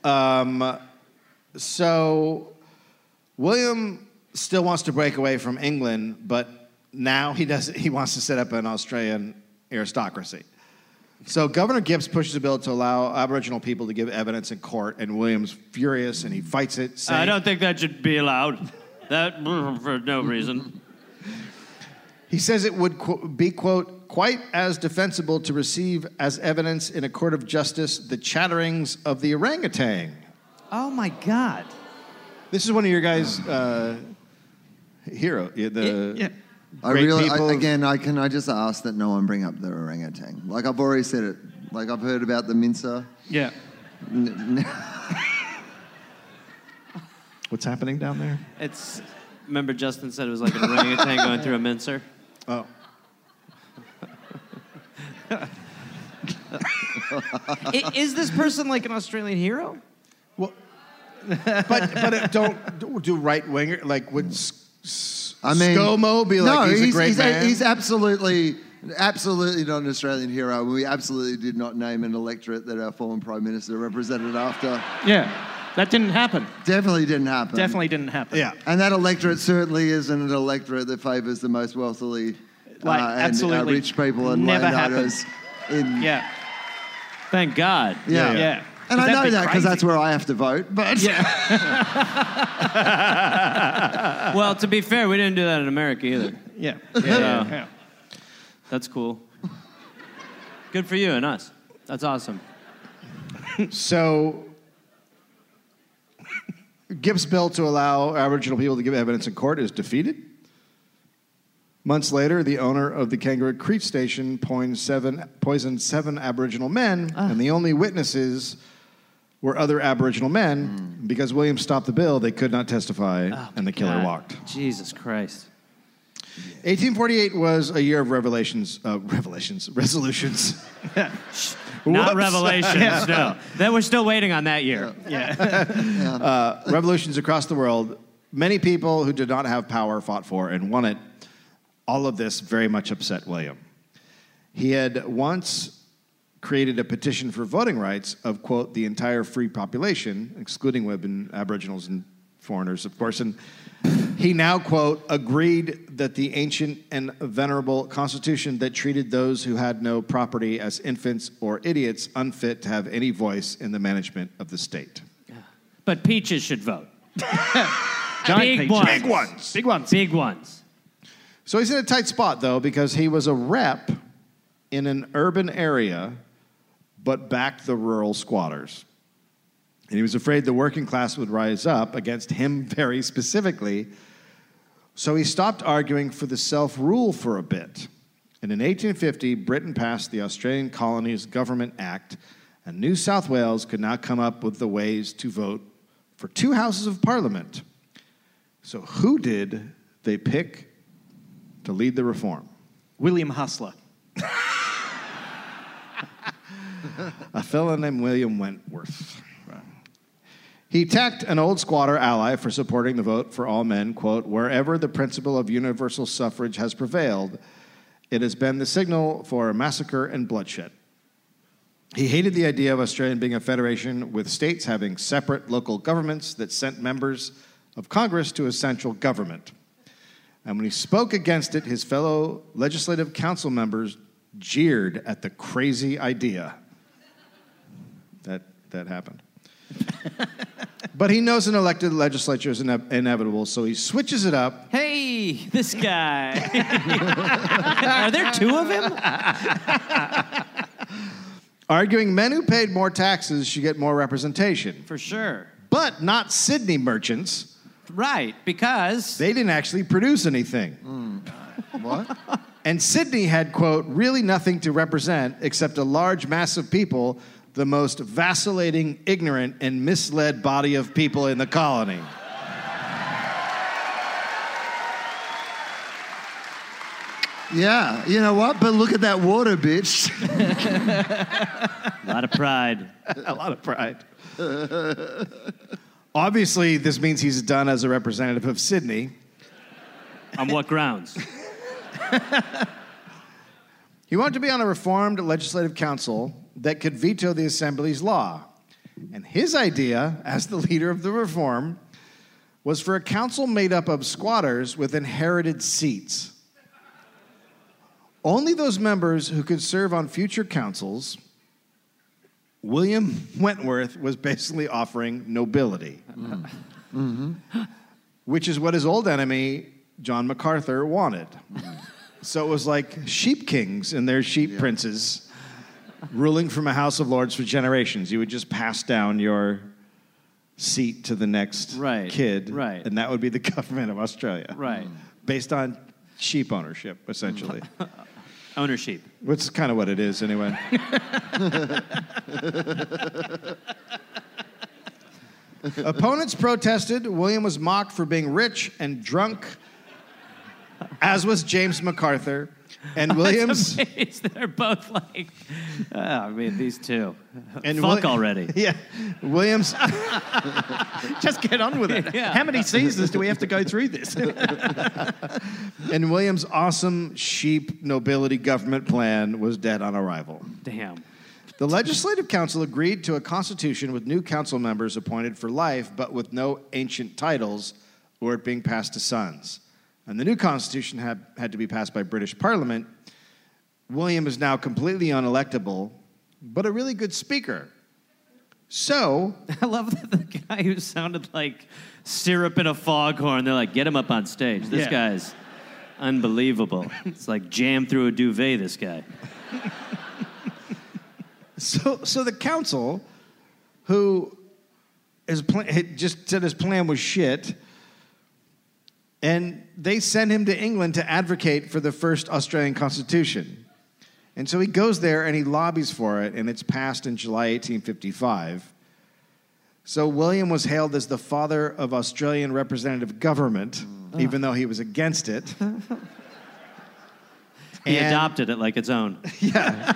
Um, so William still wants to break away from England, but now he does. He wants to set up an Australian aristocracy. So Governor Gibbs pushes a bill to allow Aboriginal people to give evidence in court, and William's furious, and he fights it, saying... I don't think that should be allowed. That, for no reason. He says it would qu- be, quote, quite as defensible to receive as evidence in a court of justice the chatterings of the orangutan. Oh, my God. This is one of your guys' uh, hero. The Yeah. I great really, people. I, again, I can I just ask that no one bring up the orangutan. Like I've already said it. Like I've heard about the mincer. Yeah. N- n- What's happening down there? It's, remember Justin said it was like an orangutan going through a mincer? Oh. I- Is this person like an Australian hero? Well, but but it don't do- do right winger like would S- S- I mean, ScoMo be like no, he's, he's a great he's, man? he's absolutely, absolutely not an Australian hero. We absolutely did not name an electorate that our former prime minister represented after. Yeah. That didn't happen. Definitely didn't happen. Definitely didn't happen. yeah. And that electorate certainly isn't an electorate that favours the most wealthily Like, uh, and uh, absolutely rich people and never landowners. In, Yeah. Thank God. yeah. Yeah. And I That'd know be that because crazy. that's where I have to vote. But Well, to be fair, we didn't do that in America either. Yeah. So, Yeah. that's cool. Good for you and us. That's awesome. So Gibbs' bill to allow Aboriginal people to give evidence in court is defeated. Months later, the owner of the Kangaroo Creek station poisoned seven, poisoned seven Aboriginal men, and the only witnesses were other Aboriginal men. Because William stopped the bill, they could not testify, and the killer God. walked. Jesus Christ. eighteen forty-eight was a year of revelations, uh, revelations, resolutions. Not Whoops. Revelations, no. That we're still waiting on that year. uh, revolutions across the world. Many people who did not have power fought for and won it. All of this very much upset William. He had once created a petition for voting rights of, quote, the entire free population, excluding women, Aboriginals, and foreigners, of course. And he now, quote, agreed that the ancient and venerable Constitution that treated those who had no property as infants or idiots unfit to have any voice in the management of the state. But peaches should vote. Giant Big peaches. ones. Big ones. Big ones. Big ones. So he's in a tight spot, though, because he was a rep in an urban area, but backed the rural squatters. And he was afraid the working class would rise up against him very specifically. So he stopped arguing for the self-rule for a bit. And in eighteen fifty, Britain passed the Australian Colonies Government Act, and New South Wales could now come up with the ways to vote for two houses of parliament. So who did they pick to lead the reform? William Hustler. A fellow named William Wentworth. He attacked an old squatter ally for supporting the vote for all men, quote, wherever the principle of universal suffrage has prevailed, it has been the signal for massacre and bloodshed. He hated the idea of Australia being a federation with states having separate local governments that sent members of Congress to a central government. And when he spoke against it, his fellow legislative council members jeered at the crazy idea. That, that happened. But he knows an elected legislature is ine- inevitable, so he switches it up. Hey, this guy. Are there two of him? Arguing men who paid more taxes should get more representation. For sure. But not Sydney merchants. Right, because... They didn't actually produce anything. what? And Sydney had, quote, really nothing to represent except a large mass of people, the most vacillating, ignorant, and misled body of people in the colony. Yeah, you know what? But look at that water, bitch. A lot of pride. A lot of pride. Obviously, this means he's done as a representative of Sydney. On what grounds? He wanted to be on a reformed legislative council that could veto the Assembly's law. And his idea, as the leader of the reform, was for a council made up of squatters with inherited seats. Only those members who could serve on future councils. William Wentworth was basically offering nobility, mm. mm-hmm. which is what his old enemy, John MacArthur, wanted. Mm. So it was like sheep kings and their sheep yeah. princes ruling from a House of Lords for generations. You would just pass down your seat to the next right. kid, right. and that would be the government of Australia. Right. Based on sheep ownership, essentially. Ownership. Which is kind of what it is, anyway. Opponents protested. William was mocked for being rich and drunk, as was James MacArthur. And Williams... I'm amazed. They're both like... Oh, I mean, these two. And Fuck Will- already. Yeah. Williams... Just get on with it. Yeah. How many seasons do we have to go through this? And William's awesome sheep nobility government plan was dead on arrival. Damn. The Legislative Council agreed to a constitution with new council members appointed for life, but with no ancient titles or it being passed to sons. And the new constitution had, had to be passed by British Parliament. William is now completely unelectable, but a really good speaker. So... I love that the guy who sounded like syrup in a foghorn, they're like, get him up on stage. This yeah. guy's unbelievable. It's like jam through a duvet, this guy. So, so the council, who his plan, had just said his plan was shit, and they send him to England to advocate for the first Australian Constitution. And so he goes there and he lobbies for it, and it's passed in July eighteen fifty-five. So William was hailed as the father of Australian representative government, mm. even though he was against it. He And- adopted it like its own. Yeah.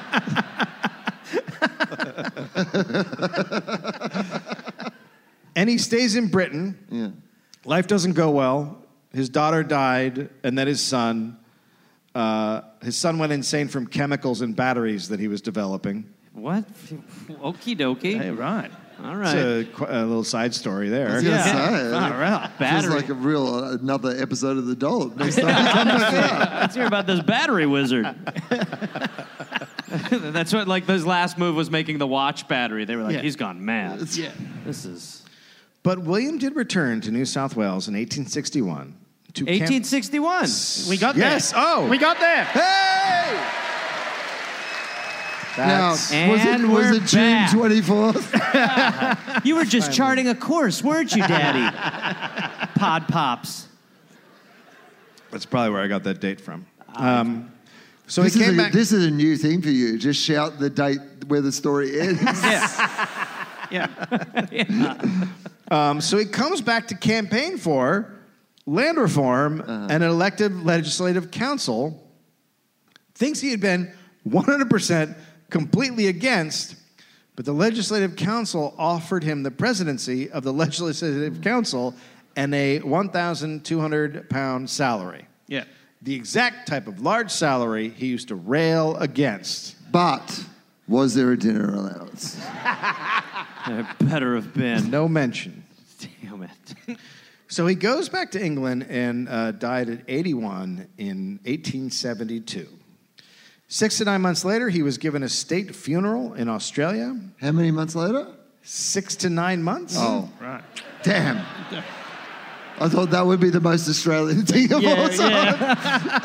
And he stays in Britain. Yeah. Life doesn't go well. His daughter died, and then his son. Uh, his son went insane from chemicals and batteries that he was developing. What? Okie dokie. Hey, right. All right. It's a, qu- a little side story there. I was gonna Yeah. say, All right. feels Battery. like a real another episode of The Dollop. Next time we come back out. Let's hear about this battery wizard. That's what, like, his last move was making the watch battery. They were like, Yeah. he's gone mad. Yeah. This is... But William did return to New South Wales in eighteen sixty-one. To camp- eighteen sixty-one. We got there. Yes. Oh. We got there. Hey! Now, That's, was it, And was we're it June back. twenty-fourth? You were just charting a course, weren't you, Daddy? Pod Pops. that's probably where I got that date from. Um, so This he is, came a, back. this is a new thing for you. Just shout the date where the story ends. Yeah. Yeah. Um, so he comes back to campaign for land reform Uh-huh. and an elected legislative council. Thinks he had been one hundred percent completely against, but the legislative council offered him the presidency of the legislative council and a one thousand two hundred pound salary. Yeah. The exact type of large salary he used to rail against. But was there a dinner allowance? There better have been. No mention. Damn it. So he goes back to England and uh, died at eighty-one in eighteen seventy-two. Six to nine months later, he was given a state funeral in Australia. How many months later? Six to nine months. Oh, Right. damn. I thought that would be the most Australian thing of all time.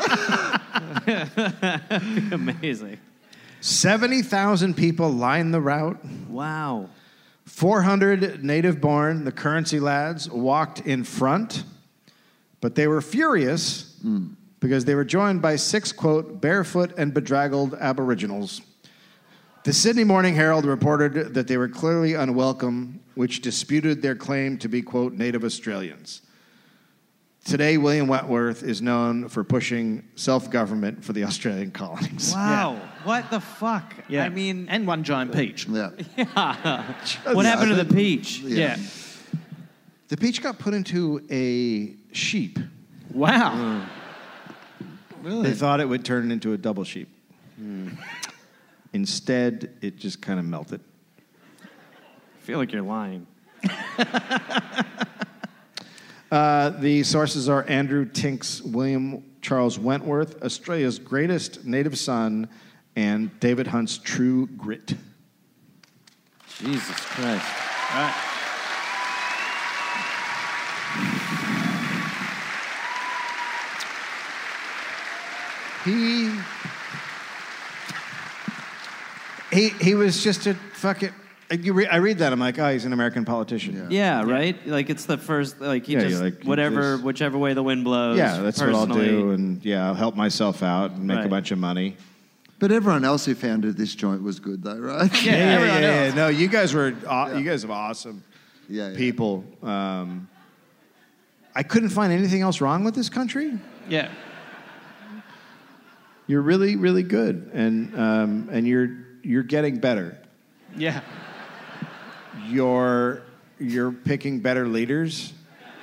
yeah. Amazing. seventy thousand people lined the route. Wow. four hundred native-born, the currency lads, walked in front, but they were furious Mm. because they were joined by six, quote, barefoot and bedraggled aboriginals. The Sydney Morning Herald reported that they were clearly unwelcome, which disputed their claim to be, quote, native Australians. Today, William Wentworth is known for pushing self-government for the Australian colonies. Wow. What the fuck? Yeah. I mean, and one giant peach. Yeah. what happened to the peach? Yeah. The peach got put into a sheep. Wow. Really? They thought it would turn into a double sheep. Instead, it just kind of melted. feel like you're lying. Uh, the sources are Andrew Tinks, William Charles Wentworth, Australia's Greatest Native Son, and David Hunt's True Grit. Jesus Christ. All right. He, he, he was just a fucking. You re, I read that, I'm like, oh, he's an American politician. Yeah, yeah, right? Like, it's the first, like, he Yeah, just, like, whatever, just- whichever way the wind blows. Yeah, that's what I'll personally. do, and yeah, I'll help myself out and make Right. a bunch of money. But everyone else who founded this joint was good, though, right? Yeah, everyone yeah, else. No, you guys were, aw- you guys are awesome Yeah, yeah. people. Um, I couldn't find anything else wrong with this country. Yeah. You're really, really good, and um, and you're you're getting better. Yeah. You're you're picking better leaders.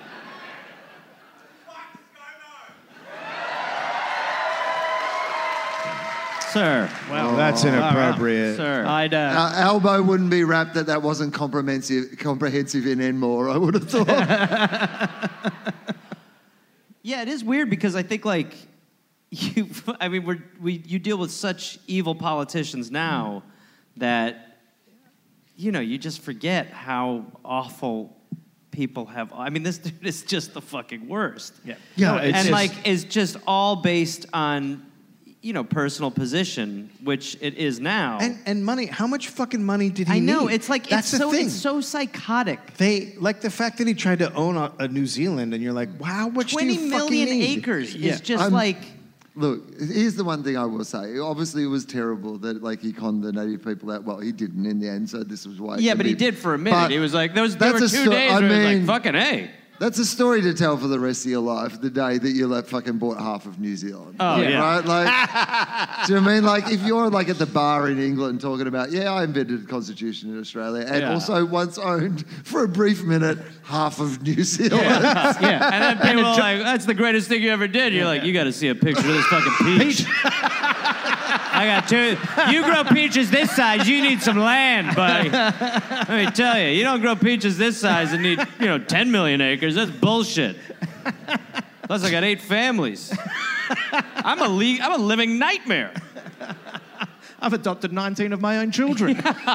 Sir. Well, that's inappropriate. Sir. I'd, uh, Our elbow wouldn't be wrapped that that wasn't comprehensive, comprehensive in Enmore, I would have thought. Yeah, it is weird because I think, like, you, I mean, we're, we, you deal with such evil politicians now that, you know, you just forget how awful people have. I mean, this dude is just the fucking worst. Yeah. Yeah, and, it's just- like, is just all based on, you know, personal position, which it is now. And and money. How much fucking money did he I know, need? it's like, That's it's the so, thing. it's so psychotic. They like the fact that he tried to own a, a New Zealand, and you're like, wow, how much do twenty you million fucking need? acres Yeah. is just I'm- like, Look, here's the one thing I will say. Obviously, it was terrible that like he conned the native people out. Well, he didn't in the end, so this was why. it yeah, could but he be- did for a minute. But He was like, there was there that's were a two sto- days I where he mean- was like, fucking hey. That's a story to tell for the rest of your life. The day that you like fucking bought half of New Zealand. Oh, yeah. Right? Like, do you know what I mean? Like, if you're like at the bar in England talking about, yeah, I invented the Constitution in Australia, and Yeah. also once owned for a brief minute half of New Zealand. Yeah, and then people are like, that's the greatest thing you ever did. You're like, you got to see a picture of this fucking peach. I got two. You grow peaches this size, you need some land, buddy. Let me tell you, you don't grow peaches this size and need, you know, ten million acres. That's bullshit. Plus, I got eight families. I'm a le- I'm a living nightmare. I've adopted nineteen of my own children.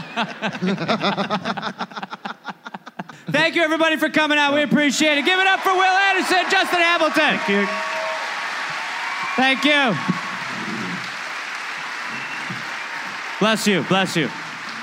Thank you, everybody, for coming out. We appreciate it. Give it up for Will Anderson, Justin Hamilton. Thank you. Thank you. Bless you. Bless you.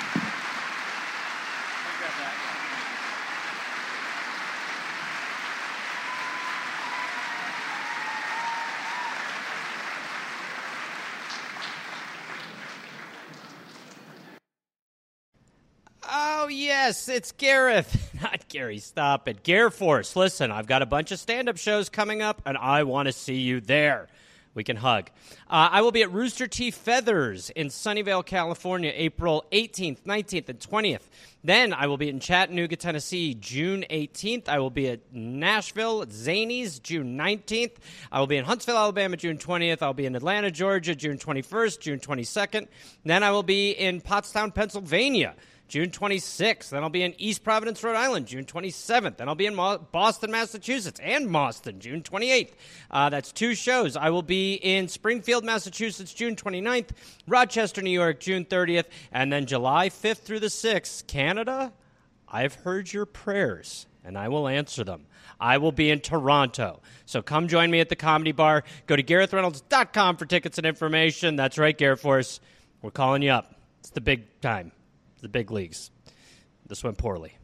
Oh, yes, it's Gareth. Not Gary, stop it. Gare Force. Listen, I've got a bunch of stand-up shows coming up, and I want to see you there. We can hug. Uh, I will be at Rooster Teeth Feathers in Sunnyvale, California, April eighteenth, nineteenth, and twentieth. Then I will be in Chattanooga, Tennessee, June eighteenth. I will be at Nashville at Zanies, June nineteenth. I will be in Huntsville, Alabama, June twentieth. I'll be in Atlanta, Georgia, June twenty-first, June twenty-second. Then I will be in Pottstown, Pennsylvania, June twenty-sixth. Then I'll be in East Providence, Rhode Island, June twenty-seventh. Then I'll be in Mo- Boston, Massachusetts, and Boston, June twenty-eighth. Uh, that's two shows. I will be in Springfield, Massachusetts, June twenty-ninth, Rochester, New York, June thirtieth, and then July fifth through the sixth, Canada. I've heard your prayers, and I will answer them. I will be in Toronto. So come join me at the Comedy Bar. Go to gareth reynolds dot com for tickets and information. That's right, Gare Force. We're calling you up. It's the big time. The big leagues. This went poorly.